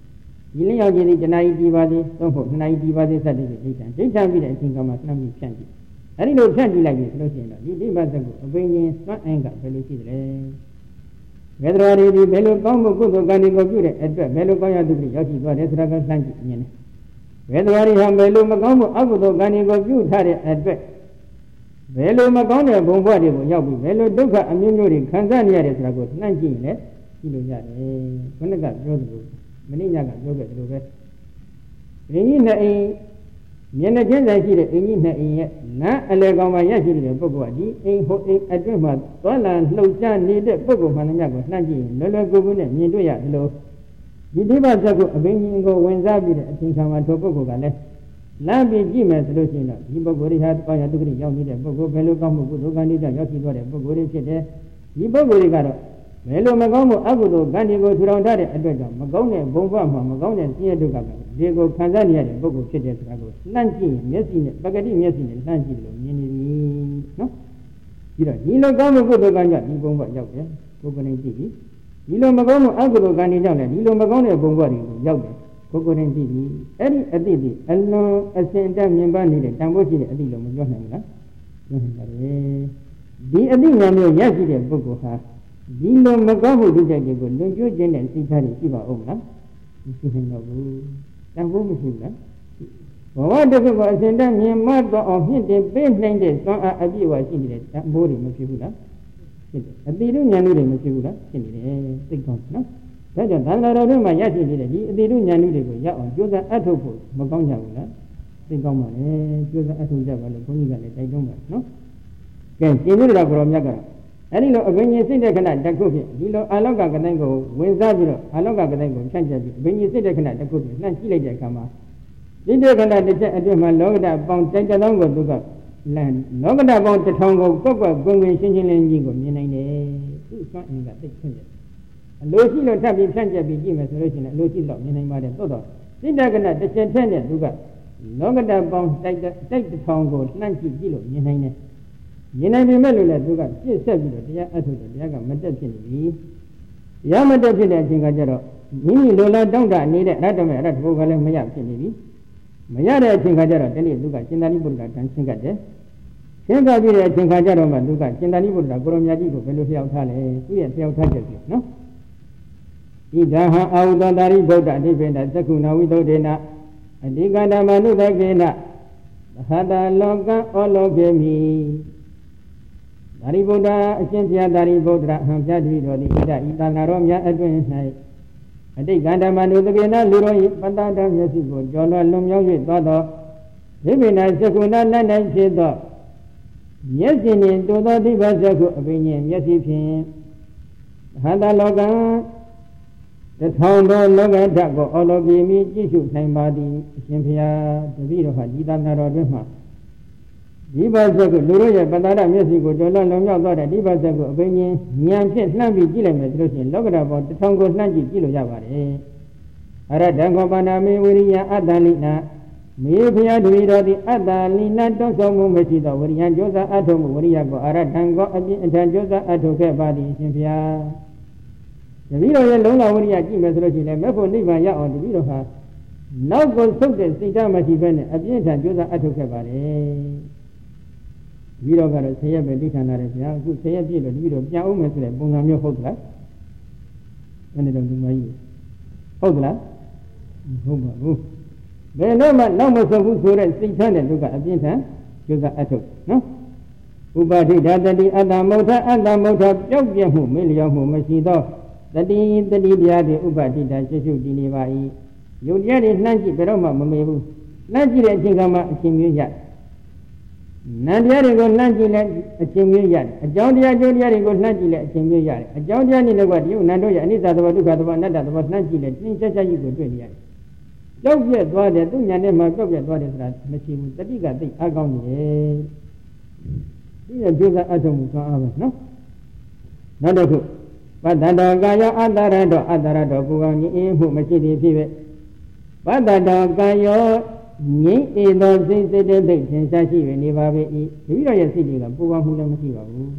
ဒီလင်းရောက်ခြင်းဒီတဏှာကြီးဒီပါစေသို့မဟုတ်တဏှာကြီးဒီပါစေစတဲ့ဒိဋ္ဌံဒိဋ္ဌံပြီးတဲ့အချိန်ကမှနှမ်းပြီးဖြန့်ကြည့်အဲဒီလိုဖြန့်ကြည့်လိုက်ပြီဆိုလို့ရှိရင်တော့ဒီဒိဋ္ဌံစက်ကိုအပင်ချင်းစွမ်းအင်ကဘယ်လိုရှိသလဲဘယ်တော်ရီဒီဘယ်လိုကောင်းမှုကုသိုလ်ကံတွေကိုပြုတဲ့အတွက်ဘယ်လိုကောင်းရသူတွေရောက်ရှိသွားတယ်ဆိုတာကိုလှမ်းကြည့်မြင်တယ်ဘယ်တော်ရီဟာဘယ်လိုမကောင်းမှုအကုသိုလ်ကံတွေကိုပြုထားတဲ့အတွက်ဘယ်လိုမကောင်းတဲ့ဘုံဘဝတွေကိုရောက်ပြီးဘယ်လိုဒုက္ခအမျိုးမျိုးတွေခံစားနေရတယ်ဆိုတာကိုနှမ်းကြည့်ရင်လည်းကြည့်လို့ရတယ်ခဏကပြောသလိုမနေ့ညကပြောခဲ့သလိုပဲအင်းကြီးနဲ့အိမ်မျက်နှာချင်းဆိုင်ရှိတဲ့အင်းကြီးနဲ့အိမ်ရဲ့နားအလဲကောင်မှာရရှိတဲ့ပုဂ္ဂိုလ်ကဒီအိမ်ဟိုအိမ်အတွင်းမှာသွားလာလှုပ်ရှားနေတဲ့ပုဂ္ဂိုလ်မှန်သမျှကိုနှမ်းကြည့်ရင်လွယ်လွယ်ကူကူနဲ့မြင်တွေ့ရတယ်လို့ဒီဒိဗ္ဗစက်ကိုအပင်ကြီးကိုဝင်စားပြီးတဲ့အချိန်ခါမှာထိုပုဂ္ဂိုလ်ကလည်းလမ်းပြီးကြည့်မယ်ဆိုလို့ရှိရင်တော့ဒီပုဂ္ဂိုလ်တွေဟာကောင်းရတုဂတိရောက်နေတဲ့ပုဂ္ဂိုလ်ဘယ်လိုကောင်းမှုကုသိုလ်ကံတွေကြောင့်ရောက်ရှိသွားတဲ့ပုဂ္ဂိုလ်တွေဖြစ်တယ်ဒီပုဂ္ဂိုလ်တွေကတော့ဘယ်လိုမကောင်းမှုအကုသိုလ်ကံတွေကိုထူထောင်ထားတဲ့အတွက်ကြောင့်မကောင်းတဲ့ဘုံဘဝမှာမကောင်းတဲ့ဆင်းရဲဒုက္ခကဒီကိုခံစားနေရတဲ့ပုဂ္ဂိုလ်ဖြစ်တဲ့ဆိုတာကိုလှမ်းကြည့်ရင်မျက်စိနဲ့ပကတိမျက်စိနဲ့လှမ်းကြည့်လို့မြင်နေပြီနော်ပြီးတော့ဒီလိုကောင်းမှုကုသိုလ်ကံကြောင့်ဒီဘုံဘဝရောက်တယ်ကိုယ်ကိုယ်နဲ့ကြည့်ပြီဒီလိုမကောင်းမှုအကုသိုလ်ကံတွေကြောင့်လည်းဒီလိုမကောင်းတဲ့ဘုံဘဝတွေကိုရောက်တယ်ကိုယ်ကိုယ်နဲ့ကြည့်ပြီအဲ့ဒီအတိတ်ဒီအလွန်အစင်တက်မြင်ပန်းနေတဲ့တန်ဖိုးရှိတဲ့အတိတ်လို့မပြောနိုင်ဘူးလားပြောနိုင်ပါတယ်ဒီအတိတ်ဉာဏ်မျိုးရရှိတဲ့ပုဂ္ဂိုလ်ဟာဒီလိုမကောင်းမှုဒုစရိုက်တွေကိုလွန်ကျူးခြင်းနဲ့စိတ်ထားတွေရှိပါဦးမလားမရှိနိုင်တော့ဘူးတန်ဖိုးမရှိဘူးလားဘဝတစ်ခုကိုအစဉ်တည်းမြင်မှတ်တော့အောင်မြင့်တင်ပေးနိုင်တဲ့သွမ်းအားအပြည့်အဝရှိနေတဲ့တန်ဖိုးတွေမဖြစ်ဘူးလားဖြစ်တယ်အတိတုဉာဏ်တွေမဖြစ်ဘူးလားဖြစ်နေတယ်သိကောင်းနော်ဒါကြောင့်သံဃာတော်တို့မှာရရှိနေတဲ့ဒီအတိတုဉာဏ်တွေကိုရအောင်ကြိုးစားအထောက်ဖို့မကောင်းကြဘူးလားသိကောင်းပါလေကြိုးစားအထောက်ကြပါလို့ဘုန်းကြီးကလည်းတိုက်တွန်းပါနော်ကဲရှင်တို့တော်ကိုရောမြတ်ကအဲဒီလိုအဘိညာဉ်စိတ်တဲ့ခဏတစ်ခုဖြင့်ဒီလိုအာလောကကတိုင်းကိုဝင်စားပြီးတော့အာလောကကတိုင်းကိုဖြန့်ကျက်ပြီးအဘိညာဉ်စိတ်တဲ့ခဏတစ်ခုဖြင့်နှံ့ကြည့်လိုက်တဲ့အခါမှာဒီတဲ့ခဏတစ်ချက်အတွင်းမှာလောကဓာတ်ပေါင်းတိုက်တသောကိုသူကလန်လောကဓာတ်ပေါင်းတစ်ထောင်ကိုကွက်ကွက်ကွင်းကွင်းရှင်းရှင်းလင်းကြီးကိုမြင်နိုင်တယ်သူ့စွမ်းအင်ကသိဖြန့်ကျက်အလိုရှိလို့ထပ်ပြီးဖြန့်ကျက်ပြီးကြည့်မယ်ဆိုလို့ရှိရင်အလိုရှိတော့မြင်နိုင်ပါတယ်သို့တော့စိတ်တဲ့ခဏတစ်ချက်ထက်နဲ့သူကလောကဓာတ်ပေါင်းတိုက်တိုက်တစ်ထောင်ကိုနှံ့ကြည့်ကြည့်လို့မြင်နိုင်တယ်မြင်နိုင်ပေမဲ့လို့လည်းသူကပြည့်ဆက်ပြီးတော့တရားအထုတ်တယ်တရားကမတက်ဖြစ်နေပြီတရားမတက်ဖြစ်တဲ့အချိန်ကကျတော့မိမိလိုလားတောင့်တနေတဲ့အရတ္တမေအရတ္တဘုကလည်းမရဖြစ်နေပြီမရတဲ့အချိန်ကကျတော့တနေ့သူကရှင်သာရိပုတ္တရာတန်ရှင်းကတ်တယ်ရှင်းကပ်ပြီးတဲ့အချိန်ကကျတော့မှသူကရှင်သာရိပုတ္တရာကိုရောမြတ်ကြီးကိုဘယ်လိုလျှောက်ထားလဲသူရဲ့လျှောက်ထားချက်ပြီနော်ဣဒံဟံအာဟုသောတာရိဗုဒ္ဓအဓိပ္ပာယ်သက္ကုဏဝိသုဒ္ဓေနအဓိကတမနုသကေနသဟတလောကဩလောကေမိသာရိပုတ္တရာအရှင်ဘုရားသာရိပုတ္တရာဟံပြတ်ပြီးတော်သည်ဣဒဤသံဃာတော်များအတွင်၌အတိတ်ကန္တမနုသကေနလူတော်၏ပတ္တတမျက်စိကိုကျော်လွန်လွန်မြောက်၍သွားသောဒီပိဏသကုဏနတ်၌ဖြစ်သောမျက်စိနှင့်တိုးသောဒီဘဇကုအပင်ညင်မျက်စိဖြင့်ဟန္တာလောကံတထောင်သောလောကဓာတ်ကိုအောလောကီမိကြည့်ရှုနိုင်ပါသည်အရှင်ဘုရားတပည့်တော်ဟာဒီသံဃာတော်တွင်မှဒီဘဇကုလူတို့ရဲ့ပတ္တရမျက်စိကိုကျော်လွန်လွန်မြောက်သွားတဲ့ဒီဘဇကုအပင်ညင်ဉာဏ်ဖြင့်လှမ်းပြီးကြည့်လိုက်မယ်ဆိုလို့ရှိရင်လောကဓာတ်ပေါင်းတထောင်ကိုလှမ်းကြည့်ကြည့်လို့ရပါတယ်အရတံခောပါဏမေဝိရိယအတ္တလိနာမေဘုရားတပည့်တော်သည်အတ္တလိနာတောင်းဆောင်မှုမရှိသောဝိရိယကြိုးစားအထောက်မှုဝိရိယကိုအရတံကိုအပြင်းအထန်ကြိုးစားအထောက်ခဲ့ပါသည်အရှင်ဘုရားတပည့်တော်ရဲ့လုံးလာဝိရိယကြည့်မယ်ဆိုလို့ရှိရင်မဲ့ဖို့နိဗ္ဗာန်ရအောင်တပည့်တော်ဟာနောက်ကိုဆုတ်တဲ့စိတ်ဓာတ်မရှိဘဲနဲ့အပြင်းအထန်ကြိုးစားအထောက်ခဲ့ပါတယ်တပည့်တော်ကတော့ဆယ်ရက်ပဲတိခဏရတယ်ဗျာအခုဆယ်ရက်ပြည့်လို့တပည့်တော်ပြန်အောင်မယ်ဆိုတဲ့ပုံစံမျိုးဟုတ်သလားဘယ်နဲ့တော့ဒီမကြီးဟုတ်သလားဟုတ်ပါဘူးဘယ်တော့မှနောက်မဆုံးဘူးဆိုတဲ့စိတ်ထားတဲ့လူကအပြင်းထန်ကြိုးစားအထုတ်နော်ဥပါဒိဓာတတိအတ္တမௌထအတ္တမௌထပျောက်ပြတ်မှုမေ့လျော့မှုမရှိသောတတိတတိတရားတွေဥပါဒိဓာရှိရှိတည်နေပါ၏ယုတ်တရားတွေနှမ်းကြည့်ဘယ်တော့မှမမေ့ဘူးနှမ်းကြည့်တဲ့အချိန်ကမှအချိန်မျိုးရနန္တရားတွေကိုနှမ်းကြည့်လဲအချိန်မျိုးရတယ်အကြောင်းတရားကျိုးတရားတွေကိုနှမ်းကြည့်လဲအချိန်မျိုးရတယ်အကြောင်းတရားနဲ့လည်းကတည်းကနန္တို့ရဲ့အနိစ္စသဘောဒုက္ခသဘောအနတ္တသဘောနှမ်းကြည့်လဲတင်းချက်ချက်ကြီးကိုတွေ့နေရတယ်ကြောက်ပြက်သွားတယ်သူညာနဲ့မှကြောက်ပြက်သွားတယ်ဆိုတာမရှိဘူးတတိကသိအကောင်းနေတယ်ဒီရဲ့ကျိုးစားအထုံးမှုကောင်းအားပဲနော်နောက်တစ်ခုပတ္တတောကာယောအတ္တရတောအတ္တရတောပူကောင်းခြင်းအင်းမှုမရှိသည်ဖြစ်ပဲပတ္တတောကာယောငြိမ့်ဧသောစိတ်စိတ်တဲ့သိထင်ရှားရှိ၍နေပါပေ၏ဒီလိုရဲ့စိတ်တွေကပူကောင်းမှုလည်းမရှိပါဘူး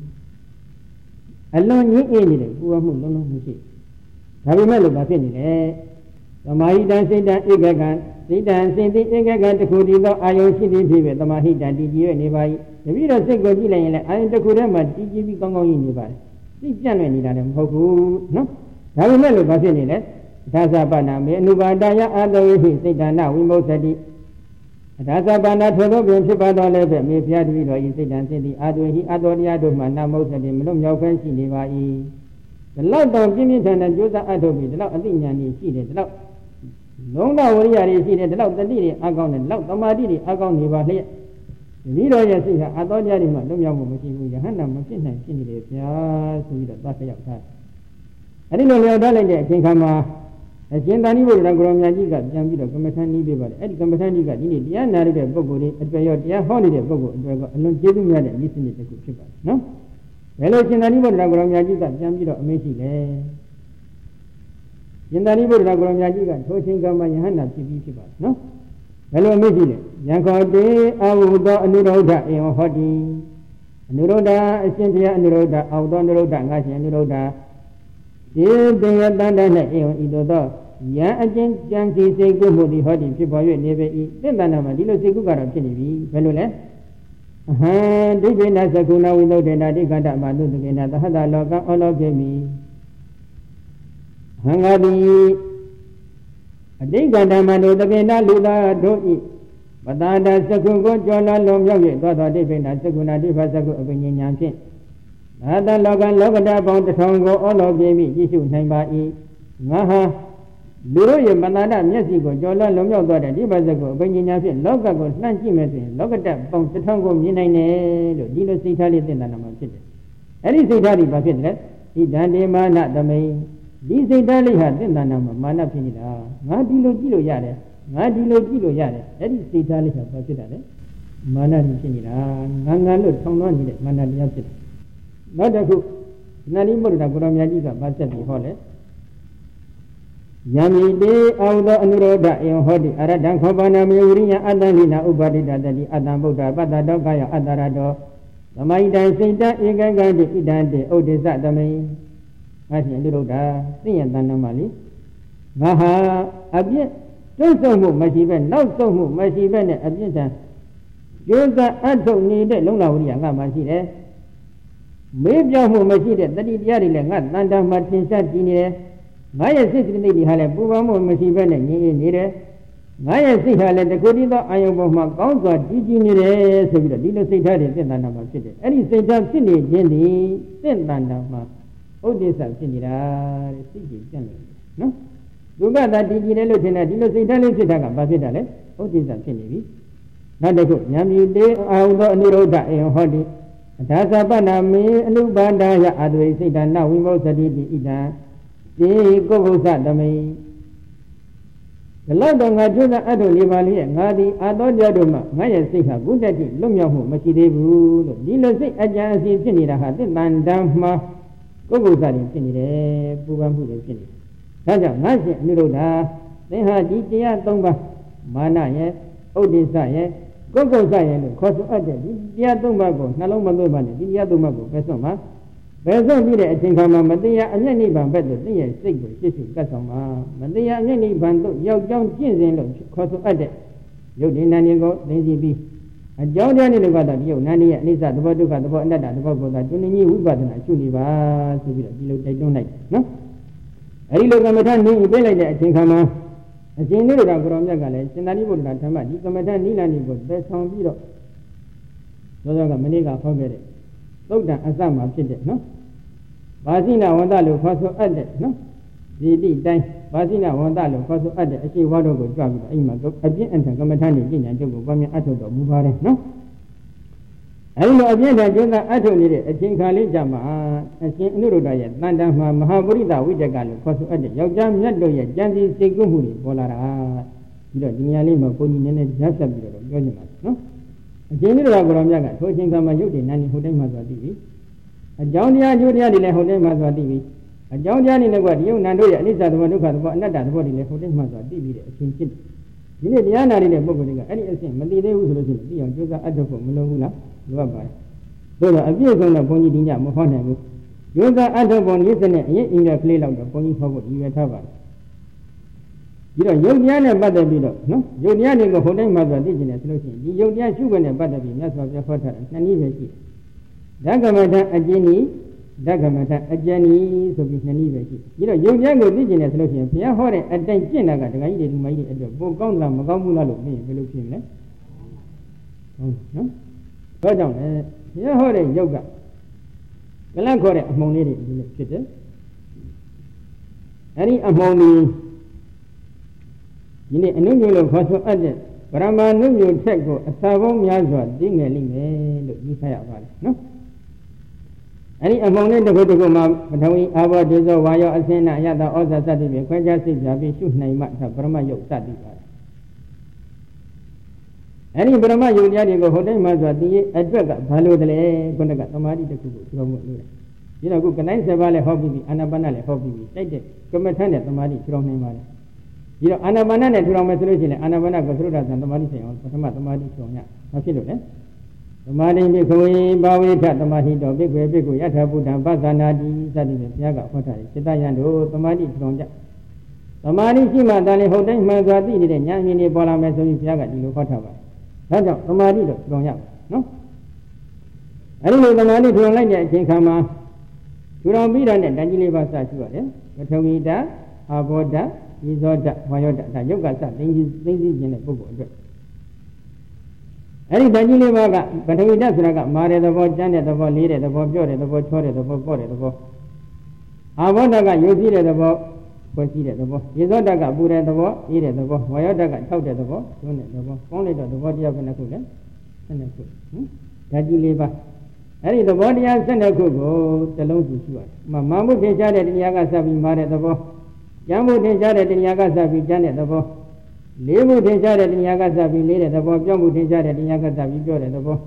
အလွန်ငြိမ့်ဧနေတယ်ပူကောင်းမှုလုံးလုံးမရှိဒါပေမဲ့လို့ဘာဖြစ်နေလဲ Tamahitan Satan Egagan, Satan Sinti Egagan, the Kudido, Ayoshi, the Tamahitan, did you anybody? The reader said, go to I am the Kudama, did you become in the body? See, January, Hoku, no? I will never pass in it. Tazabana, Nubadaya, other way, Satan now, we most at it. Tazabana, Tono, Sipado, Level, may Fiat Vido, you say, and say the other he adored man, now most at him, no, your friends in the The Lord of Jimmy and Joseph Adobe, the Lord of Indian is seated, the Lord. No, now we are seated, the Lord the Lady, Agon, and Lord the Madidi, Agon, you are here. The leader, yes, I thought you had him, no young machine with your hand, and machine and skinny, yes, with the back of that. I didn't know your darling, I think I'm a Gentani will have grown Yajiga, Jambi, Cometani, Eddie Cometani got in it, Yan Narita Bogo, at your dear holiday Bogo, alone giving me a listen to the good ship. No? Well, Gentani will have grown Yajiga, Jambi, amazing. Gentani will have grown Yajiga, coaching Gamayana, T V ship. No? Hello, amazing. Yanko de Auda, Nuroda, in Hodi, Nuroda, Cynthia, Nuroda, Auda, Nuroda, Nashi, Nuroda. If they had done that, either Ya again, Janky say good for the hot people you never eat, then Dana, Dilo say good at Kennedy, Pelole. Aha, they been as a kuna without the Nadigata Madu again at the Hada Loga, all of me. Hangadi a day got a man with the Gena Luda, don't eat. But that's the Kungo, Jola, Long Yogi, got a different as a kuna different opinion Yankin. Ada logan logada about the tongo all of Jamie, Jishu, Naibai, Naha, Duro, Banana, Mexico, Jola, Lomio, got a divazago, Benina, Logago, Nancy Messi, Logada, Bound the Tongo, Minane, Dino Sitali, the Nanama City. Any Sitali Bucket, he done the man at the May. This Italy had the Nanama, Mana Pinida, Nadilo Gilo Yare, Nadilo Gilo Yare, any Sitali had Bucket, Mana Pinida, Nangalo, Tongon, Mana Yapit. Not a good Nanimur, Guramajiga, Basabi Hole. Yami de Auda Anuroda, in Hodi, Aradan Kobana, Muria, Adalina, Ubadi, Dadadi, Adam Buddha, Badadogaya, Adarado, the Maida Sita, Igagadi, Idande, Odesa, the May, Masi Anuroda, see and Danamali. Maha, Abia, don't so move, Masiban, not so move, Masiban, Abia. Yoga Anto needed Luna, Masi. Maybe you must see that the Yari Langat, Nanda Martin Satine, Maya Sitting Lady Hale, Buvamo, Masiban, and Nire. Maya see her let the Kodida, Ayobama, Gonga, Digine, so the Dino Sitari, then Nanda City. And he said, Sini, Jenny, then Nanda. Oh, this is Sinira, Siki, no? You got that Digine Lieutenant, Dino Sitali, Sitaka, Basitale, oh, this is Sini. Not a good Yami de Auda Nuroda, in Hodi. Tazabana me, Lubanda, Adway, Satan, now we most did Ida. The Gogosa, the May. The Lord of Najuna Ado Livali, Nadi, Ado Yaduma, Maya Sika, good at it, Lumiahu, Machidevu, Dilo say, Ajansi, Sinida, the Mandama, Gogosa, Sinide, Pubamu, Sinid. Taja, Nasi, Niroda, they had Ditia Tomba, Mana, yes, Odisa, yes. Gogo Zion, Cost of Other, Diadumago, Nalomago, Diadumago, Pesoma. Peso be a Tinkama, Madia, and any ban better, they are sick with Sissy Casoma, Madia, and any bando, Young John Jinsin, Cost of Other. You didn't any go, lazy be. A Jordan in the Vada, you, Nani, and Lisa, the Boduka, the Bonda, the Bobo, that you knew who was an Chuliva, so they don't like, no? I look at Matani, Bella, Tinkama. A general from Yagale, Senani would not come at you come at Nilani would best on Viro. So the Maniga forget it. Look down as some of it, no? Basina Wandalo was so added, no? The D time, Basina Wandalo was so added, as she was to go drug in my book, again and Comatani in and to go from your Ato Mubare, no? I know again that you got Ato needed a Tinkali Jama, a Nurudaya, Nanda Mahaburida with the Galo, was so added, Yogam Yadoya, Jansi Segumuri, Bolara, you know, Nialima, putting in a just a bit of Yojimas, no? A general from Yaga, coaching Kamayuti, Nani Hodemaza T V. A Jonia Julia de Hodemaza T V. A Jonia in the word, you Nandoya, Lisa, the Manuka, another body left Hodemaza T V, a chin. You need the Anna in the Bogoga, any thing, Madide was looking at Yoga Adoko, Mulahula, Luabai. So the abuse on the Pony Dina, Mohana. Yoga Adobon, listen, in your play like the Pony Hobble, you at Hava. ဒီတော့ယုတ်တရားနဲ့ပတ်သက်ပြီးတော့နော်ယုတ်တရားတွေကိုဟိုတိုင်းမှာဆိုသိကျင်တယ်ဆိုလို့ရှိရင်ဒီယုတ်တရားရှုခွင့်နဲ့ပတ်သက်ပြီးမြတ်စွာဘုရားဟောထားတာနှစ်နည်းပဲရှိတယ်ဓကမထအကျဉ်းဤဓကမထအကျဉ်းဤဆိုပြီးနှစ်နည်းပဲရှိတယ်ဒီတော့ယုတ်တရားကိုသိကျင်တယ်ဆိုလို့ရှိရင်ဘုရားဟောတဲ့အတိုင်းကျင့်တာကဒကာကြီးတွေဒီမကြီးတွေအတွက်ပိုကောင်းလားမကောင်းဘူးလားလို့သိရင်ဘယ်လိုဖြစ်မလဲဟုတ်နော်ဘာကြောင့်လဲဘုရားဟောတဲ့ယုတ်ကကလန့်ခေါ်တဲ့အမှုန်လေးတွေဒီလိုဖြစ်တယ်အဲဒီအမှုန်ဒီဒီနေ့အနုညွတ်လို့ခေါ်ဆိုအပ်တဲ့ပရမနုညွတ်ချက်ကိုအစာပေါင်းများစွာသိငယ်လိမ့်မယ်လို့ယူဆရပါတယ်နော်အဲဒီအမှုန်လေးတစ်ခုတစ်ခုမှာပထဝီအာဘောဒေဇောဝါယောအစင်းနာအယတဩဇာစသည်ဖြင့်ခွဲခြားစိတ်ပြပြီးရှုနိုင်မှဒါပရမယုတ်စသည်ပါတယ်အဲဒီပရမယုတ်တရားတွေကိုဟိုတိုင်းမှာဆိုသိရဲ့အတွက်ကဘာလို့တလဲခုနကသမာဓိတစ်ခုကိုပြောမှုလို့ဒီတော့ခုကနိုင်ဆယ်ပါးလည်းဟောပြီးပြီအာနာပါနလည်းဟောပြီးပြီတိုက်တဲ့ကမ္မထမ်းတဲ့သမာဓိထူထောင်နိုင်ပါတယ်ဒီတော့အာနာပါနနဲ့ထူထောင်မယ်ဆိုလို့ရှိရင်အာနာပါနကိုသရုဒ္ဓဆံသမာဓိဆိုင်အောင်ပထမသမာဓိထူထောင်ရဘာဖြစ်လို့လဲသမာဓိပိခဝေဘာဝိထသမာဓိတော်ပိကွေပိကွယထာဘုဒ္ဓဘာသာနာတိစသည်ဖြင့်ဘုရားကဟောထားတယ်စိတ္တယံတို့သမာဓိထူထောင်ကြသမာဓိရှိမှတန်လေဟုတ်တိုင်းမှန်စွာသိနေတဲ့ဉာဏ်မြင်နေပေါ်လာမယ်ဆိုပြီးဘုရားကဒီလိုဟောထားပါတယ်ဒါကြောင့်သမာဓိတော့ထူထောင်ရမယ်နော်အဲဒီလိုသမာဓိထူထောင်လိုက်တဲ့အချိန်ခါမှာထူထောင်ပြီးတာနဲ့တန်ကြီးလေးပါစရှိရတယ်ပထဝီဓာတ်အာဘောဓာတ်ဒီဇောဓာတ်ဝါယောဓာတ်ဒါယုတ်ကစသိသိသိသိခြင်းတဲ့ပုဂ္ဂိုလ်အတွက်အဲ့ဒီတန်ကြီးလေးပါးကပထဝီဓာတ်ဆိုတာကမာတဲ့သဘောကျမ်းတဲ့သဘောလေးတဲ့သဘောပြော့တဲ့သဘောချောတဲ့သဘောပေါ့တဲ့သဘောအာဘောဓာတ်ကယုတ်ကြည့်တဲ့သဘောဖွဲ့စည်းတဲ့သဘောဒီဇောဓာတ်ကပူတဲ့သဘောအေးတဲ့သဘောဝါယောဓာတ်ကထောက်တဲ့သဘောတွန်းတဲ့သဘောပေါင်းလိုက်တော့သဘောတရားဘယ်နှခုလဲဆယ်နှစ်ခုဟင်ဓာတ်ကြီးလေးပါးအဲ့ဒီသဘောတရားဆယ်နှစ်ခုကိုတစ်လုံးစီရှိရတယ်။မာမှုထင်ရှားတဲ့တရားကစပြီးမာတဲ့သဘောကျမ်းမှုထင်ရှားတဲ့တရားကစပြီးကျမ်းတဲ့သဘောလေးမှုထင်ရှားတဲ့တရားကစပြီးလေးတဲ့သဘောပြောမှုထင်ရှားတဲ့တရားကစပြီးပြောတဲ့သဘော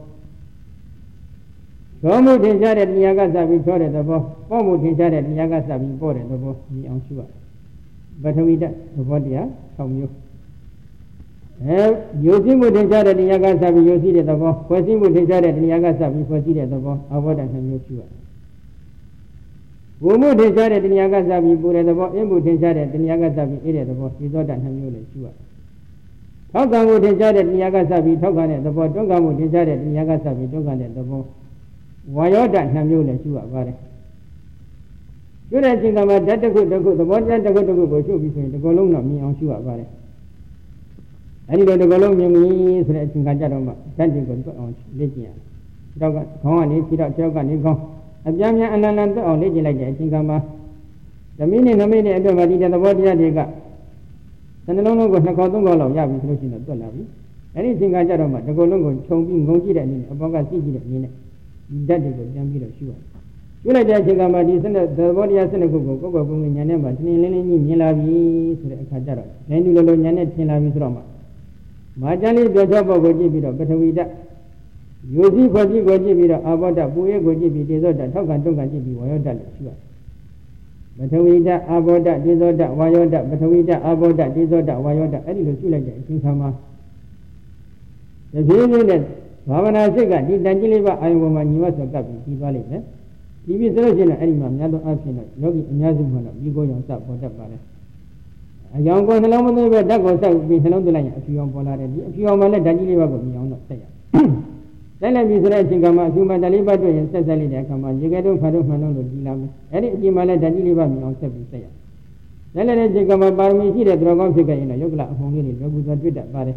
သောမှုထင်ရှားတဲ့တရားကစပြီးချောတဲ့သဘောပေါ့မှုထင်ရှားတဲ့တရားကစပြီးပေါ့တဲ့သဘောဒီအောင်ရှိရတယ်ပထဝီဓာတ်သဘောတရား၆မျိုးအဲယုတ်စီမှုထင်ရှားတဲ့တရားကစပြီးယုတ်စီတဲ့သဘောဖွဲ့စည်းမှုထင်ရှားတဲ့တရားကစပြီးဖွဲ့စည်းတဲ့သဘောအဘောဓာတ်နှမျိုးရှိရတယ်ဘုံမှုထင်ရှားတဲ့တရားကစပြီးပူတဲ့သဘောအင်းမှုထင်ရှားတဲ့တရားကစပြီးအေးတဲ့သဘောဒီသောဓာတ်နှမျိုးလည်းရှိရတယ်ထောက်ကံမှုထင်ရှားတဲ့တရားကစပြီးထောက်ကံတဲ့သဘောတွန်းကံမှုထင်ရှားတဲ့တရားကစပြီးတွန်းကံတဲ့သဘောဝါယောဓာတ်နှမျိုးလည်းရှိရပါတယ်ကျွတဲ့ချိန်ကမှာဓာတ်တစ်ခုတစ်ခုသဘောတရားတစ်ခုတစ်ခုကိုရှုပြီးဆိုရင်ဒီကုလုံးတော့မြင်အောင်ရှုရပါတယ်အဲဒီလိုဒီကုလုံးမြင်ပြီဆိုတဲ့အချိန်ကကြတော့မှဓာတ်တွေကိုတွက်အောင်လေ့ကျင့်ရတယ်။တော့ကခေါင်းကနေပြီးတော့ကျောက်ကနေခေါင်းအပြင်းပြင်းအလန်လန်တွက်အောင်လေ့ကျင့်လိုက်တဲ့အချိန်ကမှာဓမိနဲ့နမိနဲ့အတွက်မှာဒီတဲ့သဘောတရားတွေကသနှလုံးလုံးကိုနှစ်ခေါက်သုံးခေါက်လောက်ရပြီဆိုလို့ရှိရင်တော့တွက်လာပြီ။အဲဒီအချိန်ကကြတော့မှဒီကုလုံးကိုခြုံပြီးငုံကြည့်တဲ့အနေနဲ့အပေါ်ကကြည့်ကြည့်တဲ့အနေနဲ့ဓာတ်တွေကိုပြန်ပြီးတော့ရှုရတယ်။ရှုလိုက်တဲ့အချိန်ကမှဒီစနစ်သဘောတရားစနစ်ခုကိုကိုယ်ကိုယ်ပုံဉာဏ်နဲ့မှထင်းလင်းလင်းကြီးမြင်လာပြီဆိုတဲ့အခါကျတော့ဉာဏ်ဒီလိုလိုဉာဏ်နဲ့ထင်လာပြီဆိုတော့မှမာကျန်လေးပြောချပုဂ္ဂိုလ်ကြည့်ပြီးတော့ပထဝီဓာတ်ယုတ်စီဖွဲ့ပြီးကိုကြည့်ပြီးတော့အာဘောဓာတ်ပူရဲကိုကြည့်ပြီးတေဇောဓာတ်ထောက်ကန်တွန်းကန်ကြည့်ပြီးဝါယောဓာတ်လို့ရှိရတယ်ပထဝီဓာတ်အာဘောဓာတ်တေဇောဓာတ်ဝါယောဓာတ်ပထဝီဓာတ်အာဘောဓာတ်တေဇောဓာတ်ဝါယောဓာတ်အဲ့ဒီလိုရှုလိုက်တဲ့အချိန်ခါမှာဒီပြင်းပြင်းနဲ့ဘာဝနာစိတ်ကဒီတန်ကြီးလေးပါအာယုံပေါ်မှာညီမဆိုကပ်ပြီးပြီးသွားလိမ့်မယ်ဒီပြီးဆိုလို့ရှိရင်အဲ့ဒီမှာများသောအားဖြင့်တော့ယောဂီအများစုမှတော့ဒီကိုယ်ရောင်စပေါ်တတ်ပါလေအယောင်ကိုနှလုံးမသွင်းပဲဓာတ်ကိုစိုက်ပြီးနှလုံးသွင်းလိုက်ရင်အဖြူအောင်ပေါ်လာတယ်ဒီအဖြူအောင်မှလည်းဓာတ်ကြီးလေးပါကိုမြင်အောင်တော့ဆက်ရဆက်လိုက်ပြီဆိုတဲ့အချိန်ကမှအဖြူမှဓာတ်လေးပါတွေ့ရင်ဆက်ဆက်လိုက်တဲ့အခါမှာရေကဲတုံးဖာတုံးမှန်တုံးလို့ကြည်လာမယ်အဲ့ဒီအချိန်မှလည်းဓာတ်ကြီးလေးပါမြင်အောင်ဆက်ပြီးဆက်ရဆက်လိုက်တဲ့အချိန်ကမှပါရမီရှိတဲ့သူတော်ကောင်းဖြစ်ခဲ့ရင်တော့ယုတ်ကလအဖုံလေးတွေလွယ်ကူစွာတွေ့တတ်ပါတယ်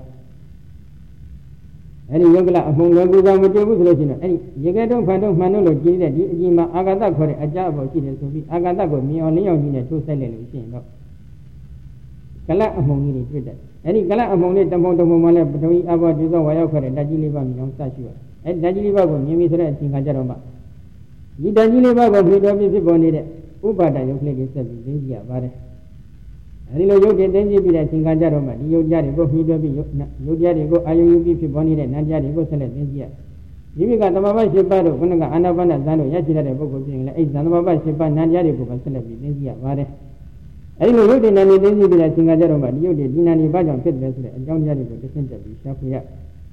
အဲ့ဒီယုတ်ကလအဖုံလွယ်ကူစွာမတွေ့ဘူးဆိုလို့ရှိရင်အဲ့ဒီရေကဲတုံးဖာတုံးမှန်တုံးလို့ကြည်တဲ့ဒီအချိန်မှာအာဂတခေါ်တဲ့အကြအပေါ်ရှိတယ်ဆိုပြီးအာဂတကိုမြင်အောင်လင်းအောင်ကြည့်နေထိုးဆက်လိုက်လို့ရှိရင်တော့ကလအမုံကြီးတွေတွေ့တယ်။အဲဒီကလအမုံလေးတမုံတမုံမှလည်းပထဝီအဘောဒီသောဝါရောက်ခွဲတဲ့ဓာတ်ကြီးလေးပါမြင်အောင်စရှိရတယ်။အဲဒီဓာတ်ကြီးလေးပါကိုမြင်ပြီဆိုတဲ့အချိန်ကကြတော့မှဒီဓာတ်ကြီးလေးပါကိုဖြစ်တော်ပြီးဖြစ်ပေါ်နေတဲ့ဥပါဒယုတ်ကလေးတွေဆက်ပြီးသိကြရပါတယ်။အဲဒီလိုယုတ်တင်သိကြပြီးတဲ့အချိန်ကကြတော့မှဒီယုတ်ကြတွေကိုဖြစ်တော်ပြီးယုတ်ကြတွေကိုအာယုံယူပြီးဖြစ်ပေါ်နေတဲ့နတ်ကြတွေကိုဆက်လက်သိကြရ။ဒီမိကသမဘာရှိပါတော့ခုနကအာနာပါနဇန်တို့ရရှိတဲ့ပုဂ္ဂိုလ်ပြင်လည်းအဲဒီဇန်သမဘာရှိပါနတ်ကြတွေကိုပဲဆက်လက်ပြီးသိကြရပါတယ်။အဲဒီလိုရုပ်တည်နာနေသိသိပြီးတဲ့သင်္ခါကြတော့မှဒီရုပ်တည်ဒီနာနေဘာကြောင့်ဖြစ်တယ်ဆိုတဲ့အကြောင်းတရားတွေကိုတစ်ဆင့်တက်ပြီးရှာဖွေရ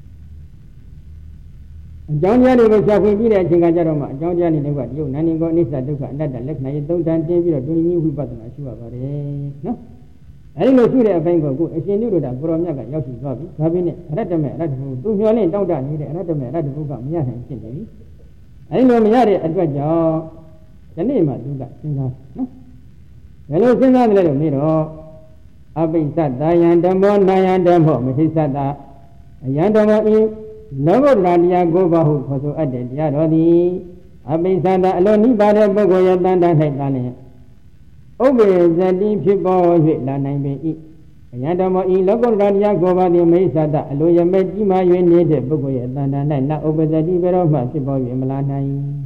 အကြောင်းတရားတွေကိုရှာဖွေပြီးတဲ့အချိန်ကကြတော့မှအကြောင်းတရားတွေတွေကဒီရုပ်နာနေကိုအနိစ္စဒုက္ခအနတ္တလက္ခဏာရေးသုံးတန်တင်းပြီးတော့ဒုညိဝိပဿနာရှုရပါတယ်နော်အဲဒီလိုရှိတဲ့အပိုင်းကိုကိုအရှင်နုရတာကိုရောမြတ်ကရောက်ရှိသွားပြီဒါပေမဲ့အရတ္တမေအရတ္တဘုသူမျောလင့်တောက်တနေတဲ့အရတ္တမေအရတ္တဘုကမရနိုင်ဖြစ်နေပြီအဲဒီလိုမရတဲ့အတွက်ကြောင့်ဒီနေ့မှသူကစဉ်းစားနော်ဘယ်လိုစဉ်းစားတယ်လဲလို့မေးတော့အပိစ္ဆတာယံဓမ္မောနာယံဓမ္မောမဟိစ္ဆတာအယံဓမ္မောဤလောကုတ္တရာတရားကိုပါဟုခေါ်ဆိုအပ်တဲ့တရားတော်သည်အပိစ္ဆတာအလိုနိဗ္ဗာန်တဲ့ပုဂ္ဂိုလ်ရဲ့တန်တန်၌သာလျှင်ဥပ္ပေဇတိဖြစ်ပေါ်၍လာနိုင်ပေ၏အယံဓမ္မောဤလောကုတ္တရာတရားကိုပါသည်မဟိစ္ဆတာအလိုရမဲ့ကြီးမား၍နေတဲ့ပုဂ္ဂိုလ်ရဲ့တန်တန်၌နဥပ္ပေဇတိဘယ်တော့မှဖြစ်ပေါ်၍မလာနိုင်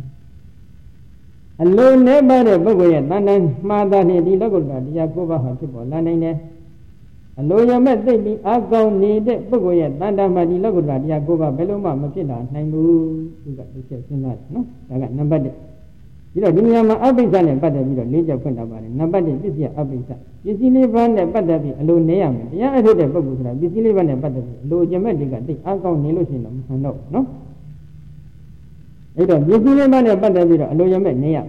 အလိုနဲ့ပါတဲ့ပုဂ္ဂိုလ်ရဲ့တန်တန်မှားတာနှင့်ဒီလောကုတ္တရာတရားကိုပါဟာဖြစ်ပေါ်လာနိုင်တယ်အလိုရမဲ့သိပြီးအကောင်းနေတဲ့ပုဂ္ဂိုလ်ရဲ့တန်တမာဒီလောကုတ္တရာတရားကိုပါဘယ်လိုမှမဖြစ်လာနိုင်ဘူးသူကဒီချက်စဉ်းစားတယ်နော်ဒါကနံပါတ်တစ်ပြီးတော့ဒီနေရာမှာအပိစ္ဆနဲ့ပတ်သက်ပြီးတော့လေးချက်ဖွင့်ထားပါတယ်နံပါတ်တစ်ပစ္စည်းအပိစ္ဆပစ္စည်းလေးပါးနဲ့ပတ်သက်ပြီးအလိုနေရမယ်တရားအထုတ်တဲ့ပုဂ္ဂိုလ်ဆိုတာပစ္စည်းလေးပါးနဲ့ပတ်သက်ပြီးအလိုရမဲ့တွေကသိအကောင်းနေလို့ရှိရင်တော့မဆန်တော့ဘူးနော်အဲ့တော့ပစ္စည်းလေးပါးနဲ့ပတ်သက်ပြီးတော့အလိုရမဲ့နေရ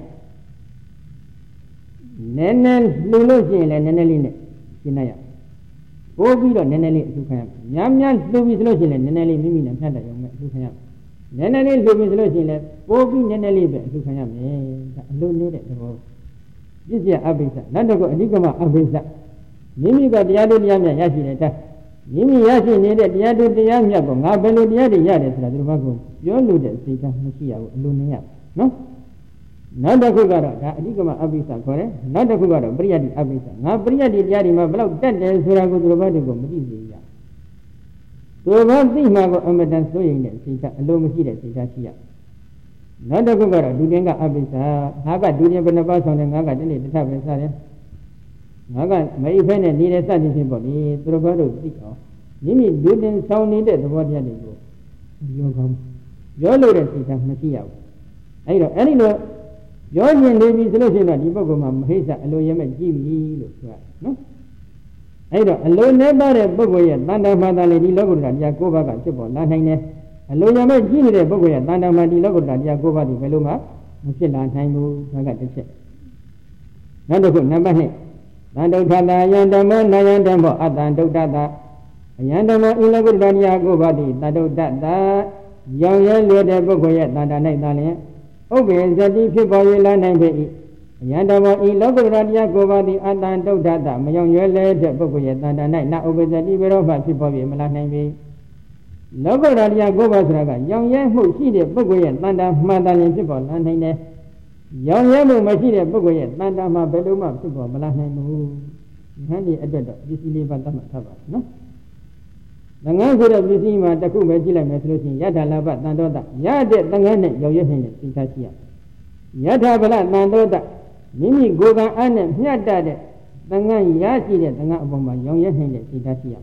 နည်းနည်းလူလို့ရှိရင်လည်းနည်းနည်းလေးနဲ့ရှင်းနိုင်ရပိုးပြီးတော့နည်းနည်းလေးအထူးခံရမယ်များများလှုပ်ပြီးဆိုလို့ရှိရင်လည်းနည်းနည်းလေးမိမိနဲ့ဖြတ်တတ်ရုံနဲ့အထူးခံရမယ်နည်းနည်းလေးလှုပ်ပြီးဆိုလို့ရှိရင်လည်းပိုးပြီးနည်းနည်းလေးပဲအထူးခံရမယ်ဒါအလုံးနေတဲ့သဘောပြည့်စည်အပိစ္ဆနောက်တော့အဓိကမအပိစ္ဆမိမိကတရားတို့တရားမြတ်ရရှိတဲ့တတ်မိမိရရှိနေတဲ့တရားတို့တရားမြတ်ကိုငါဘယ်လိုတရားတွေရတယ်ဆိုတာဒီလိုမှကိုပြောလို့တဲ့စိတ်ထားမရှိရဘူးအလုံးနေရနော်နောက်တစ်ခုကတော့ဒါအဓိကမအပိစ္ဆခေါ်တယ်နောက်တစ်ခုကတော့ပရိယတ္တိအပိစ္ဆငါပရိယတ္တိတရားတွေမှာဘယ်လောက်တက်တယ်ဆိုတာကိုသူတို့ဘာတွေကိုမသိစေရသူတို့ဘာသိမှကိုအမတန်စိုးရင်တဲ့စိတ်ကအလိုမရှိတဲ့စိတ်ထားရှိရနောက်တစ်ခုကတော့ဒုတင်ကအပိစ္ဆငါကဒုတင်ဘယ်နှပါဆောင်တယ်ငါကတနေ့တစ်ထပ်ပဲစားတယ်ငါကမအိဖဲနဲ့နေတဲ့စသည်ဖြင့်ပေါ့လေသူတို့ဘာတို့သိအောင်မိမိဒုတင်ဆောင်နေတဲ့သဘောတရားတွေကိုပြောကောင်းပြောလို့တဲ့စိတ်ထားမရှိရဘူးအဲ့တော့အဲ့ဒီလိုပြောကျင်နေပြီဆိုလို့ရှိရင်ဒီပုဂ္ဂိုလ်မှာမဟိစ္ဆအလိုရမဲ့ကြည့်ပြီလို့ဆိုတာနော်အဲ့တော့အလိုနဲ့ပါတဲ့ပုဂ္ဂိုလ်ရဲ့တန်တမာတန်လေးဒီလောကုတ္တရာတရား၉ပါးကဖြစ်ပေါ်လာနိုင်တယ်အလိုရမဲ့ကြည့်နေတဲ့ပုဂ္ဂိုလ်ရဲ့တန်တမာဒီလောကုတ္တရာတရား၉ပါးဒီဘယ်လိုမှမဖြစ်လာနိုင်ဘူးဒါကတစ်ချက်နောက်တစ်ခုနံပါတ်နှစ်တန်တုဋ္ဌတာယံဓမ္မောနာယံဓမ္မောအတန်တုဋ္ဌတာအယံဓမ္မောဤလောကုတ္တရာတရား၉ပါးဒီတန်တုဋ္ဌတာရောင်ရဲလွယ်တဲ့ပုဂ္ဂိုလ်ရဲ့တန်တာ၌သာလျှင်ဥပ္ပေဇတိဖြစ်ပေါ်၍လာနိုင်ပေ၏အယံဓမ္မောဤလောကုတ္တရာတရားကိုပါသည်အတန်တုဋ္ဌတမယောင်ရွယ်လဲတဲ့ပုဂ္ဂိုလ်ရဲ့တန်တာ၌နာဥပ္ပေဇတိဘယ်တော့မှဖြစ်ပေါ်၍မလာနိုင်ပေလောကုတ္တရာတရားကိုပါဆိုတာကရောင်ရဲမှုရှိတဲ့ပုဂ္ဂိုလ်ရဲ့တန်တာမှန်တယ်ဖြစ်ပေါ်လာနိုင်တယ်ရောင်ရဲမှုမရှိတဲ့ပုဂ္ဂိုလ်ရဲ့တန်တာမှဘယ်လိုမှဖြစ်ပေါ်မလာနိုင်ဘူးဉာဏ်ကြီးအတွက်တော့ပစ္စည်းလေးပါသတ်မှတ်ထားပါနော်သံဃာဆိုတဲ့ပစ္စည်းမှာတစ်ခုပဲကြည့်လိုက်မယ်ဆိုလို့ရှိရင်ယထာလဘတန်တောတရတဲ့သံဃာနဲ့ရောက်ရနေတဲ့စိတ်ထားရှိရယထာဗလတန်တောတမိမိကိုယ်ကံအားနဲ့မျှတတဲ့သံဃာရရှိတဲ့သံဃာအပေါ်မှာရောက်ရနေတဲ့စိတ်ထားရှိရ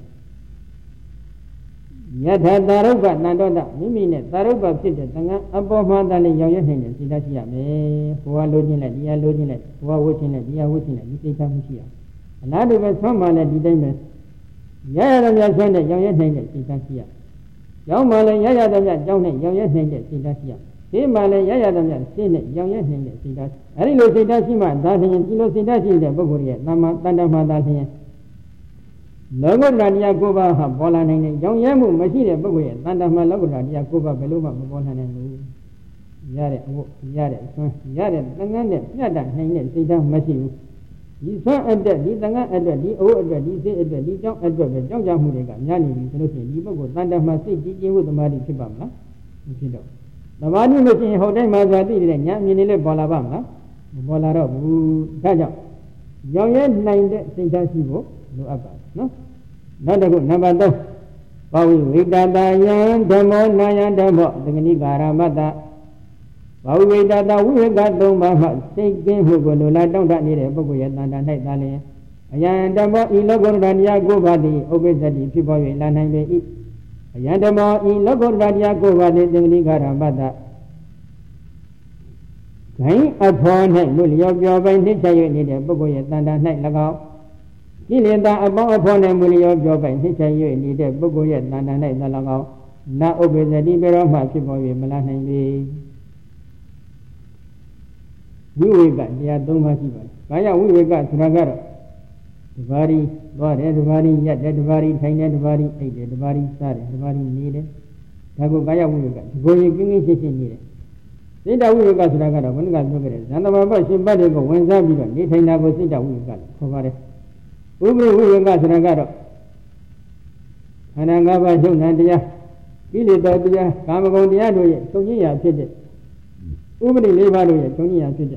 ယထာသာရုပ္ပတန်တောတမိမိနဲ့သာရုပ္ပဖြစ်တဲ့သံဃာအပေါ်မှာတလည်းရောက်ရနေတဲ့စိတ်ထားရှိရမယ်ဘဝလိုချင်လိုက်တရားလိုချင်လိုက်ဘဝဝှချင်လိုက်တရားဝှချင်လိုက်ဒီစိတ်ထားမရှိရအလားတူပဲဆွမ်းမှလည်းဒီတိုင်းပဲရရတဲ့မြတ်ဆွမ်းတဲ့ရောင်ရဲနိုင်တဲ့စိတ်ဓာတ်ရှိရ။ရောင်းမှလည်းရရတဲ့မြတ်ကြောင်းနဲ့ရောင်ရဲနိုင်တဲ့စိတ်ဓာတ်ရှိရ။ဒီမှလည်းရရတဲ့မြတ်စိတ်နဲ့ရောင်ရဲနိုင်တဲ့စိတ်ဓာတ်။အဲဒီလိုစိတ်ဓာတ်ရှိမှဒါဖြင့်ဒီလိုစိတ်ဓာတ်ရှိတဲ့ပုဂ္ဂိုလ်ရဲ့တမ္မာတဏ္ဍမှာသာဖြင့်လောကုတ္တရာတရား၉ပါးဟာပေါ်လာနိုင်တဲ့ရောင်ရဲမှုမရှိတဲ့ပုဂ္ဂိုလ်ရဲ့တဏ္ဍမှာလောကုတ္တရာတရား၉ပါးဘယ်လိုမှမပေါ်နိုင်ဘူး။ရတဲ့အဝတ်ရတဲ့အဆွမ်းရတဲ့သံဃာနဲ့ပြတ်တတ်နိုင်တဲ့စိတ်ဓာတ်မရှိဘူး။ဒီဆွမ်းအတွက်ဒီသံဃာအတွက်ဒီအိုးအတွက်ဒီစိတ်အတွက်ဒီကြောင့်အတွက်ပဲကြောင့်ကြမှုတွေကများနေပြီဆိုလို့ရှိရင်ဒီပုဂ္ဂိုလ်တန်တမှာစိတ်ကြည်ကျင်ဖို့သမာဓိဖြစ်ပါမလားမဖြစ်တော့သမာဓိမရှိရင်ဟိုတိုင်းမှာဆိုသိတဲ့ညာအမြင်လေးလည်းပေါ်လာပါမလားမပေါ်လာတော့ဘူးဒါကြောင့်ရောင်ရဲနိုင်တဲ့စိတ်ဓာတ်ရှိဖို့လိုအပ်ပါတယ်နော်နောက်တစ်ခုနံပါတ်၃ဘာဝိဝိတတယံဓမ္မောနာယံဓမ္မောသင်္ကနိကာရမတ္တဘာဝိဝိတတဝိဝေကသုံးပါးမှစိတ်ကင်းမှုကိုလိုလားတောင့်တနေတဲ့ပုဂ္ဂိုလ်ရဲ့တန်တာ၌သာလျှင်အယံဓမ္မောဤလောကုတ္တရာတရား၉ပါးသည်ဥပ္ပစ္စတိဖြစ်ပေါ်၍လာနိုင်ပေ၏အယံဓမ္မောဤလောကုတ္တရာတရား၉ပါးသည်သင်္ကနိကာရမတ္တဂိုင်းအဖော်၌လူလျော်ပြောပိုင်နှိမ့်ချ၍နေတဲ့ပုဂ္ဂိုလ်ရဲ့တန်တာ၌၎င်းကိလေသာအပေါင်းအဖော်၌မူလျော်ပြောပိုင်နှိမ့်ချ၍နေတဲ့ပုဂ္ဂိုလ်ရဲ့တန်တာ၌၎င်းနာဥပ္ပစ္စတိဘယ်တော့မှဖြစ်ပေါ်၍မလာနိုင်ပေဝိဝေကတရား၃ပါးရှိပါတယ်။ဘာကြောင့်ဝိဝေကဆိုတာကတော့ Davari, Vare, Davari, yet Davari, Taina, Davari, eight, Davari, Sare, Davari needed. Tago Gaya Wuga, going in his needed. Sit down with us, Ragada, one got look at it. And the Baba, she body go when Zabi, they take go sit down with God. Cover it. Uber, we got Ragada. And I got my own idea. Ili Badia, Kamagon, the Ado, Tonia, Pidget. Ubri Levaru, Tonia, Pidget.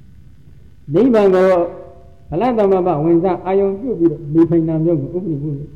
Levango, Alanda Maba, when that I own you, be paying them, Ubri.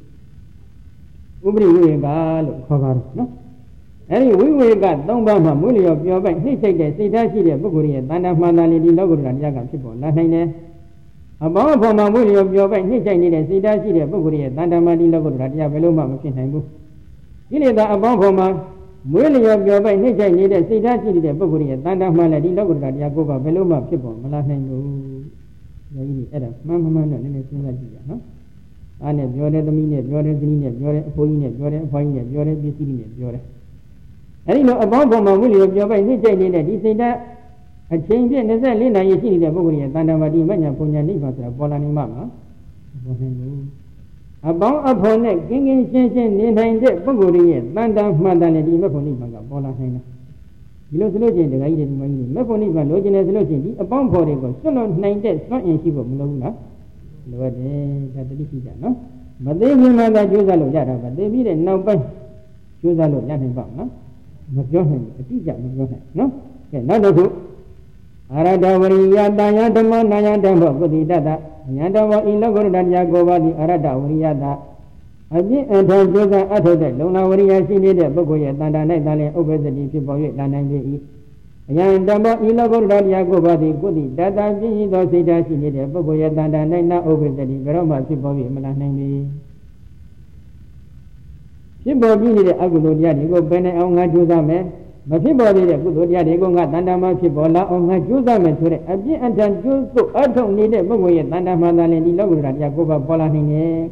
Ubri, we got cover, no? Any we got, don't buy my money of your bank. He take the Sita City, Buguri, and Manali, Logo, and Yaga people, nothing. About for my money of your bank, he take the Sita City, Buguri, and Mandamani Logo, and Yaveloma, Machine. Ini dah abang poma, mula yang jawab ini saya ni dah tidak sih dia bergurau, tanda mana di lagu dia aku kau belum apa pun malah nengu, jadi ini ada, mana mana ni semua dia, no? Ane biar tu ni, biar tu ni, biar poi ni, biar poi ni, biar bisi ni, biar. Ini no abang poma mula yang jawab ini saya ni dah di tidak, asyik dia ni saya ni naya sih dia bergurau, tanda mana di mana punya ni pasal bola ni mana, bola nengu. Abang abang ni, kini sih ni naik dek pengguri, tanda mana ni macam ni bangga bola ni. Bila selalu je dengan ini dengan ini, macam ni bangga loh jenis selalu je. Abang boleh kau selalu naik dek semua yang sibuk mula lah. Luar deh, kata di sini, no. Badai ni mana juga lo jadi, badai ni dek nampak juga lo jadi bang, no. Macam ni, tidak macam ni, no. Okay, nada tu. Arada wariya daya dhamma naya dhamma kodi dada. Nyadawa ilagur dan jagowa di arada wariya da. Aji ada juga ada deh. Lona wariya sini deh bagoye tanda naik tali obesity pipoye dan naik bi. Yang dhamma ilagur dan jagowa di kodi dada sini do sida sini deh bagoye tanda naik na obesity berapa pipoye malah naik bi. Pipoye ni deh aku tu dia ni ko benda orang juga me. Masih boleh deh, kudo dia deh, kau ngat tanda masih bola, orang juga mencuri. Abis ada juga, ada ni deh, bagai tanda mana ni di lagu dia kau bola ni.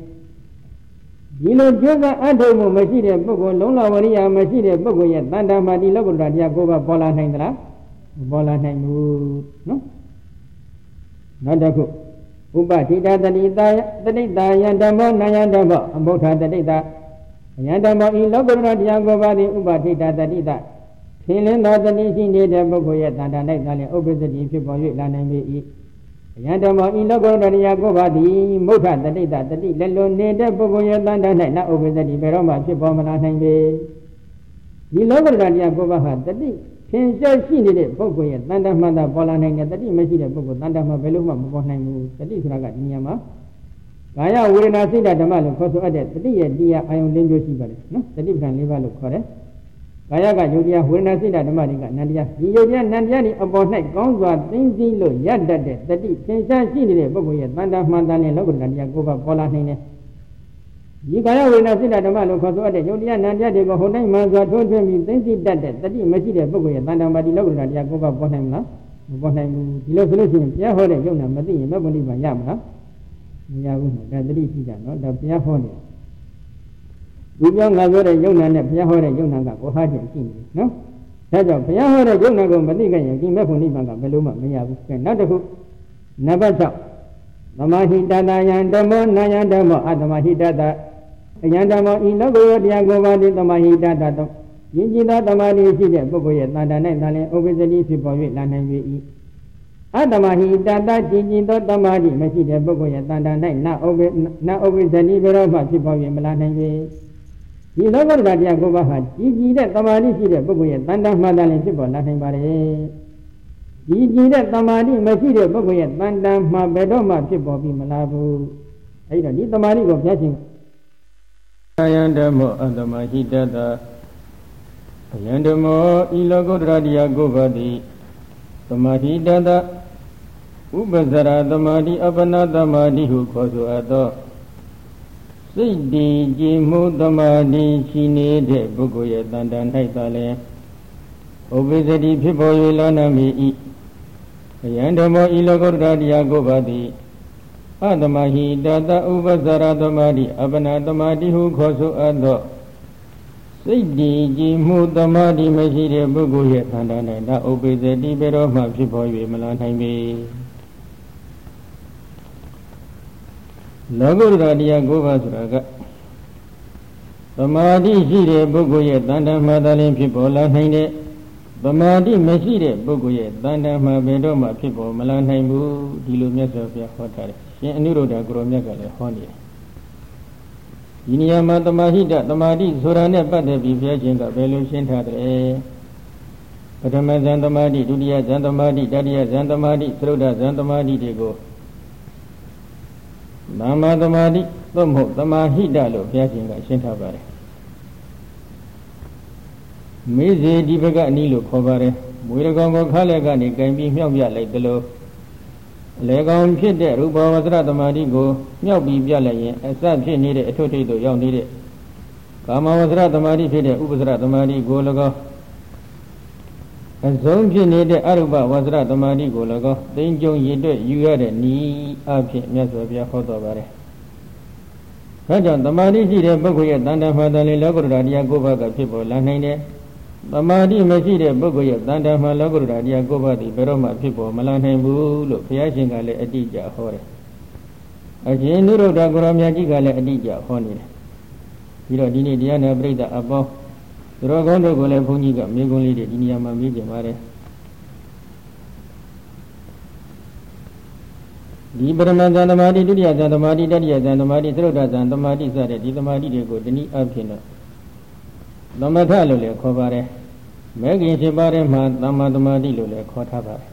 Di lagu juga ada mu masih deh, bagai lona waria masih deh, bagai tanda mana di lagu dia kau bola ni lah, bola ni mu, no? Nada ku, ubah tidak tadi dah, tadi dah yang damo, naya damo, ambo tadi dah, yang damo di lagu dia kau badi ubah tidak tadi dah. Sini dah tadi sini dia bergoyang tanda naik tali obesity pipoye lana bi. Yang dah mau ilah kau dari aku badi muda tadi dah tadi lalu ni dia bergoyang tanda naik na obesity berapa pipoye mana naik bi. Ilah kau dari aku bahas tadi sensor sini dia bergoyang tanda mana bola naik tadi masih dia bergoyang tanda mana belum mana bola naik tadi suragat ini ama. Kaya urut nasi dah malu kau ada tadi dia ayam lenjo si balik, no? Tadi bukan lima lu kau eh. Kaya kan judia hurna sih dah demam ni kan nandia. Judia nandia ni apa nak kau buat tinggi lo ya dah deh. Tadi sensasi ni deh, bagus ya. Tanda manda ni lo guna dia kau buat pola ni ni. Jika kaya hurna sih dah demam lo kau tu ada judia nandia dia kau hurna masa tu tu ni tinggi dah deh. Tadi masih deh bagus ya. Tanda mandi lo guna dia kau buat pola ni lah. Pola ni kilo kilo sih. Ya hore jauh nama mati ni macam ni banyak lah. Ya guna dah tadi sih dah no dah ya hore. Ujung ngajar jauh nana, pihak orang jauh nana kau hajar sini, no? Saja pihak orang jauh nana kau mesti kan yang kini pun ni bangga belum macam apa? Nada tu, naba cak, nama hidada yang demo, naya demo, ada nama hidada, yang demo ini kau dia kau badi nama hidada tu, ini dah nama ni sih dia, bagai tanda naik tali obesity pipoye lana bi. Ada nama hidada, ini dah nama ni masih dia bagai tanda naik na obes na obesity berapa pipoye melana bi. Di lagu dia kau bahas, ini dia tamari sih dia bagai tanda mana ni sih bola ni bare. Ini dia tamari masih dia bagai tanda mana bedo macam bobi melabu. Aida di tamari kau biasa. Yang demo ada masih ada. Yang demo ilagu dia kau badi. Tamari ada. Ubazara tamari apa na tamari hukosu ada. Sidi jimu tamadi sini deh bukuya tanda naik tali obesity pipoye lana mi. Yang demo ilagur dia kau badi. Adamahi dada ubazara tamadi abana tamadi hu kosu ada. Sidi jimu tamadi masih deh bukuya tanda naik na obesity berapa pipoye melana mi. လောကုတ္တရာတရား၉ပါးဆိုတာကသမာဓိရှိတဲ့ပုဂ္ဂိုလ်ရဲ့တဏ္ဍာမှာသာလျှင်ဖြစ်ပေါ်လာနိုင်တဲ့သမာဓိမရှိတဲ့ပုဂ္ဂိုလ်ရဲ့တဏ္ဍာမှာဘယ်တော့မှဖြစ်ပေါ်မလာနိုင်ဘူးဒီလိုမြတ်စွာဘုရားဟောထားတယ်ရှင်အနုရုဒ္ဓကိုရောမြတ်ကလည်းဟောနေတယ်ဒီနေရာမှာသမာဟိတသမာဓိဆိုတာနဲ့ပတ်သက်ပြီးဘုရားရှင်ကဘယ်လိုရှင်းထားတယ်ပထမဇန်သမာဓိဒုတိယဇန်သမာဓိတတိယဇန်သမာဓိသရုဒ္ဓဇန်သမာဓိတွေကိုနာမသမာဓိသို့မဟုတ်သမာဟိတလို့ဘုရားရှင်ကရှင်းထားပါတယ်မေဇေဒီဘကအနည်းလို့ခေါ်ပါတယ်မွေရကောင်ကိုခါလက်ကနေကင်ပြီးမြောက်ပြလိုက်တယ်လို့အလေကောင်ဖြစ်တဲ့ရူပဝဆရသမာဓိကိုမြောက်ပြီးပြလိုက်ရင်အစဖြစ်နေတဲ့အထွတ်ထိပ်သို့ရောက်နေတဲ့ကာမဝဆရသမာဓိဖြစ်တဲ့ဥပစရသမာဓိကို၎င်းအဆုံးဖြစ်နေတဲ့အရူပဝဆရသမာဓိကို၎င်းသိဉ္ကြုံရည်တွက်ယူရတဲ့ဤအဖြစ်မြတ်စွာဘုရားဟောတော်ပါတယ်ဒါကြောင့်သမာဓိရှိတဲ့ပုဂ္ဂိုလ်ရဲ့တဏ္ဍာမှာတန်လေလောကုတ္တရာတရား၉ပါးကဖြစ်ပေါ်လာနိုင်တယ်သမာဓိမရှိတဲ့ပုဂ္ဂိုလ်ရဲ့တဏ္ဍာမှာလောကုတ္တရာတရား၉ပါးသည်ဘယ်တော့မှဖြစ်ပေါ်မလာနိုင်ဘူးလို့ဘုရားရှင်ကလည်းအတိအကျဟောတယ်အရှင်နုရုဒ္ဓကိုရောမြတ်ကြီးကလည်းအတိအကျဟောနေတယ်ပြီးတော့ဒီနေ့တရားနာပရိသတ်အပေါင်းသူတော်ကောင်းတို့ကိုလည်းဘုန်းကြီးကမေးခွန်းလေးတွေဒီနေရာမှာမေးကြပါတယ်ဒီပရမဇန်သမာဓိဒုတိယဇန်သမာဓိတတိယဇန်သမာဓိသရုဒ္ဓဇန်သမာဓိစတဲ့ဒီသမာဓိတွေကိုတနည်းအားဖြင့်တော့သမထလို့လည်းခေါ်ပါတယ်မဲခင်ဖြစ်ပါတယ်မှာသမ္မာသမာဓိလို့လည်းခေါ်ထားပါတယ်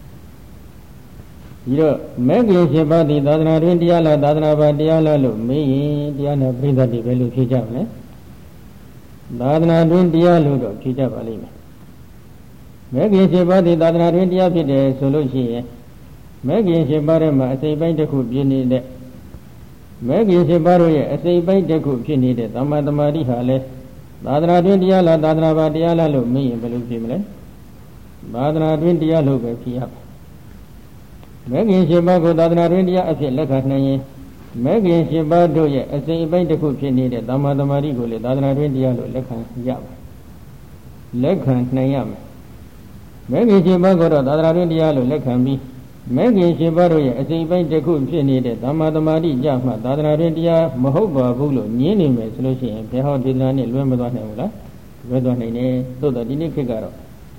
ဒီတော့မဲခင်ဖြစ်ပါသည်သာသနာတွင်တရားလားသာသနာပါတရားလားလို့မေးရင်တရားနာပရိသတ်တွေပဲလို့ဖြေကြမလဲသာသနာတွင်တရားလို့တော့ဖြေကြပါလိမ့်မယ်မဲခင်ဖြစ်ပါသည်သာသနာတွင်တရားဖြစ်တယ်ဆိုလို့ရှိရင်မဲခင်ဖြစ်ပါတဲ့မှာအစိပ်ပိုင်းတစ်ခုပြည့်နေတဲ့မဲခင်ဖြစ်ပါတို့ရဲ့အစိပ်ပိုင်းတစ်ခုဖြစ်နေတဲ့သမ္မာသမာဓိဟာလဲသာသနာတွင်တရားလားသာသနာပါတရားလားလို့မေးရင်ဘယ်လိုဖြေမလဲသာသနာတွင်တရားလို့ပဲဖြေရပါမဲခင်ရှင်ပါကိုသာသနာတွင်တရားအဖြစ်လက်ခံနိုင်ရင်မဲခင်ရှင်ပါတို့ရဲ့အစိပ်အပိုင်းတစ်ခုဖြစ်နေတဲ့သမ္မာသမာဓိကိုလေသာသနာတွင်တရားလို့လက်ခံရပါလက်ခံနိုင်ရမယ်မဲခင်ရှင်ပါကိုတော့သာသနာတွင်တရားလို့လက်ခံပြီးမဲခင်ရှင်ပါတို့ရဲ့အစိပ်အပိုင်းတစ်ခုဖြစ်နေတဲ့သမ္မာသမာဓိကြမှသာသနာတွင်တရားမဟုတ်ပါဘူးလို့ညင်းနေမယ်ဆိုလို့ရှိရင်ဘယ်ဟောဒေသနာနဲ့လွဲမသွားနိုင်ဘူးလားလွဲသွားနိုင်တယ်သို့တော့ဒီနေ့ခေတ်ကတော့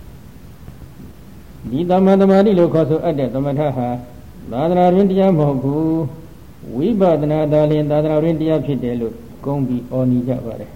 ဒီသမ္မာသမာဓိလို့ခေါ်ဆိုအပ်တဲ့သမထဟာသာသနာတွင်တရားမဟုတ်ဘူးဝိပဿနာသာလျှင်သာသနာတွင်တရားဖြစ်တယ်လို့ကုန်းပြီးအော်နေကြပါတယ်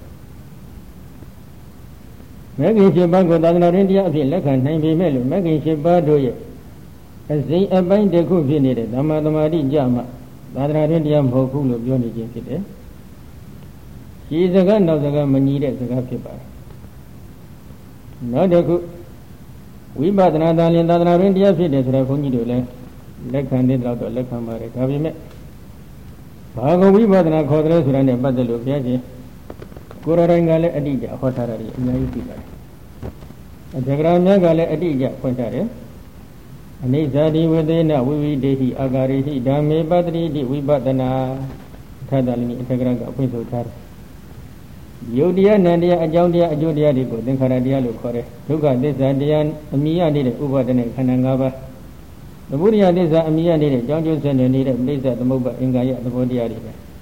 မဲခင်ရှင်ပါကိုသာသနာတွင်တရားအဖြစ်လက်ခံနိုင်ပေမဲ့လို့မဲခင်ရှင်ပါတို့ရဲ့အစိမ်အပိုင်းတစ်ခုဖြစ်နေတဲ့သမ္မာသမာဓိကြမှာသာသနာတွင်တရားမဟုတ်ဘူးလို့ပြောနေခြင်းဖြစ်တယ်ဒီစကားနောက်စကားမညီတဲ့စကားဖြစ်ပါတယ်နောက်တစ်ခုဝိပဿနာသာလျှင်သာသနာတွင်တရားဖြစ်တယ်ဆိုတော့ဘုန်းကြီးတို့လည်းလက်ခံတဲ့တော့လက်ခံပါတယ်ဒါပေမဲ့ဘာကိုဝိပဿနာခေါ်တယ်ဆိုတာနဲ့ပတ်သက်လို့ဘုရားရှင်ကိုရောတိုင်းကလည်းအတိအကျဟောထားတာတွေအများကြီးသိပါတယ်အတ္တကရာမြတ်ကလည်းအတိအကျဖွင့်ထားတယ်အနိစ္စတိဝေသေနဝိဝိဒေဟိအာဂါရိဟိဓမ္မေပတ္တိတိဝိပဿနာထာတလည်းအတ္တကရာကဖွင့်ဆိုထားတယ်ယုတ်တရားနံတရားအကြောင်းတရားအကျိုးတရားတွေကိုသင်္ခါရတရားလို့ခေါ်တယ်ဒုက္ခသစ္စာတရားအမိရနေတဲ့ဥပါဒနဲ့ခန္ဓာ၅ပါးသမုဒယသစ္စာအမိရနေတဲ့အကြောင်းကျိုးဆက်နေတဲ့ပြိဿသမုပ္ပါအင်္ဂါရသဘောတရားတွေ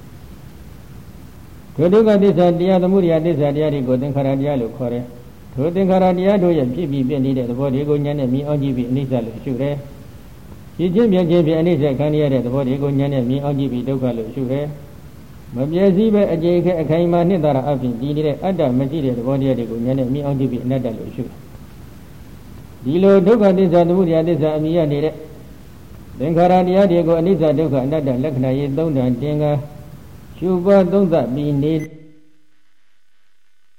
ပဲဒုက္ခသစ္စာတရားသမုဒယသစ္စာတရားတွေကိုသင်္ခါရတရားလို့ခေါ်တယ်ထိုသင်္ခါရတရားတို့ရဲ့ဖြစ်ပြီးပြည့်နေတဲ့သဘောတွေကိုဉာဏ်နဲ့မြင်အောင်ကြည့်ပြီးအနိစ္စလို့ရှုတယ်ရှင်းချင်းမြင်ချင်းဖြင့်အနိစ္စခံရတဲ့သဘောတွေကိုဉာဏ်နဲ့မြင်အောင်ကြည့်ပြီးဒုက္ခလို့ရှုတယ်မပြည့်စည်ပဲအကျေခဲအခိုင်အမာနှစ်သာရအဖြစ်ဒီနေတဲ့အတ္တမရှိတဲ့သဘောတရားတွေကိုဉာဏ်နဲ့မြင်အောင်ကြည့်ပြီးအနတ္တလို့ရှုတယ်ဒီလိုဒုက္ခသစ္စာသမုဒယသစ္စာအမိရနေတဲ့သင်္ခါရတရားတွေကိုအနိစ္စဒုက္ခအနတ္တလက္ခဏာရေးသုံးတန်တင်ကရှုပွားသုံးသပ်ပြီးနေ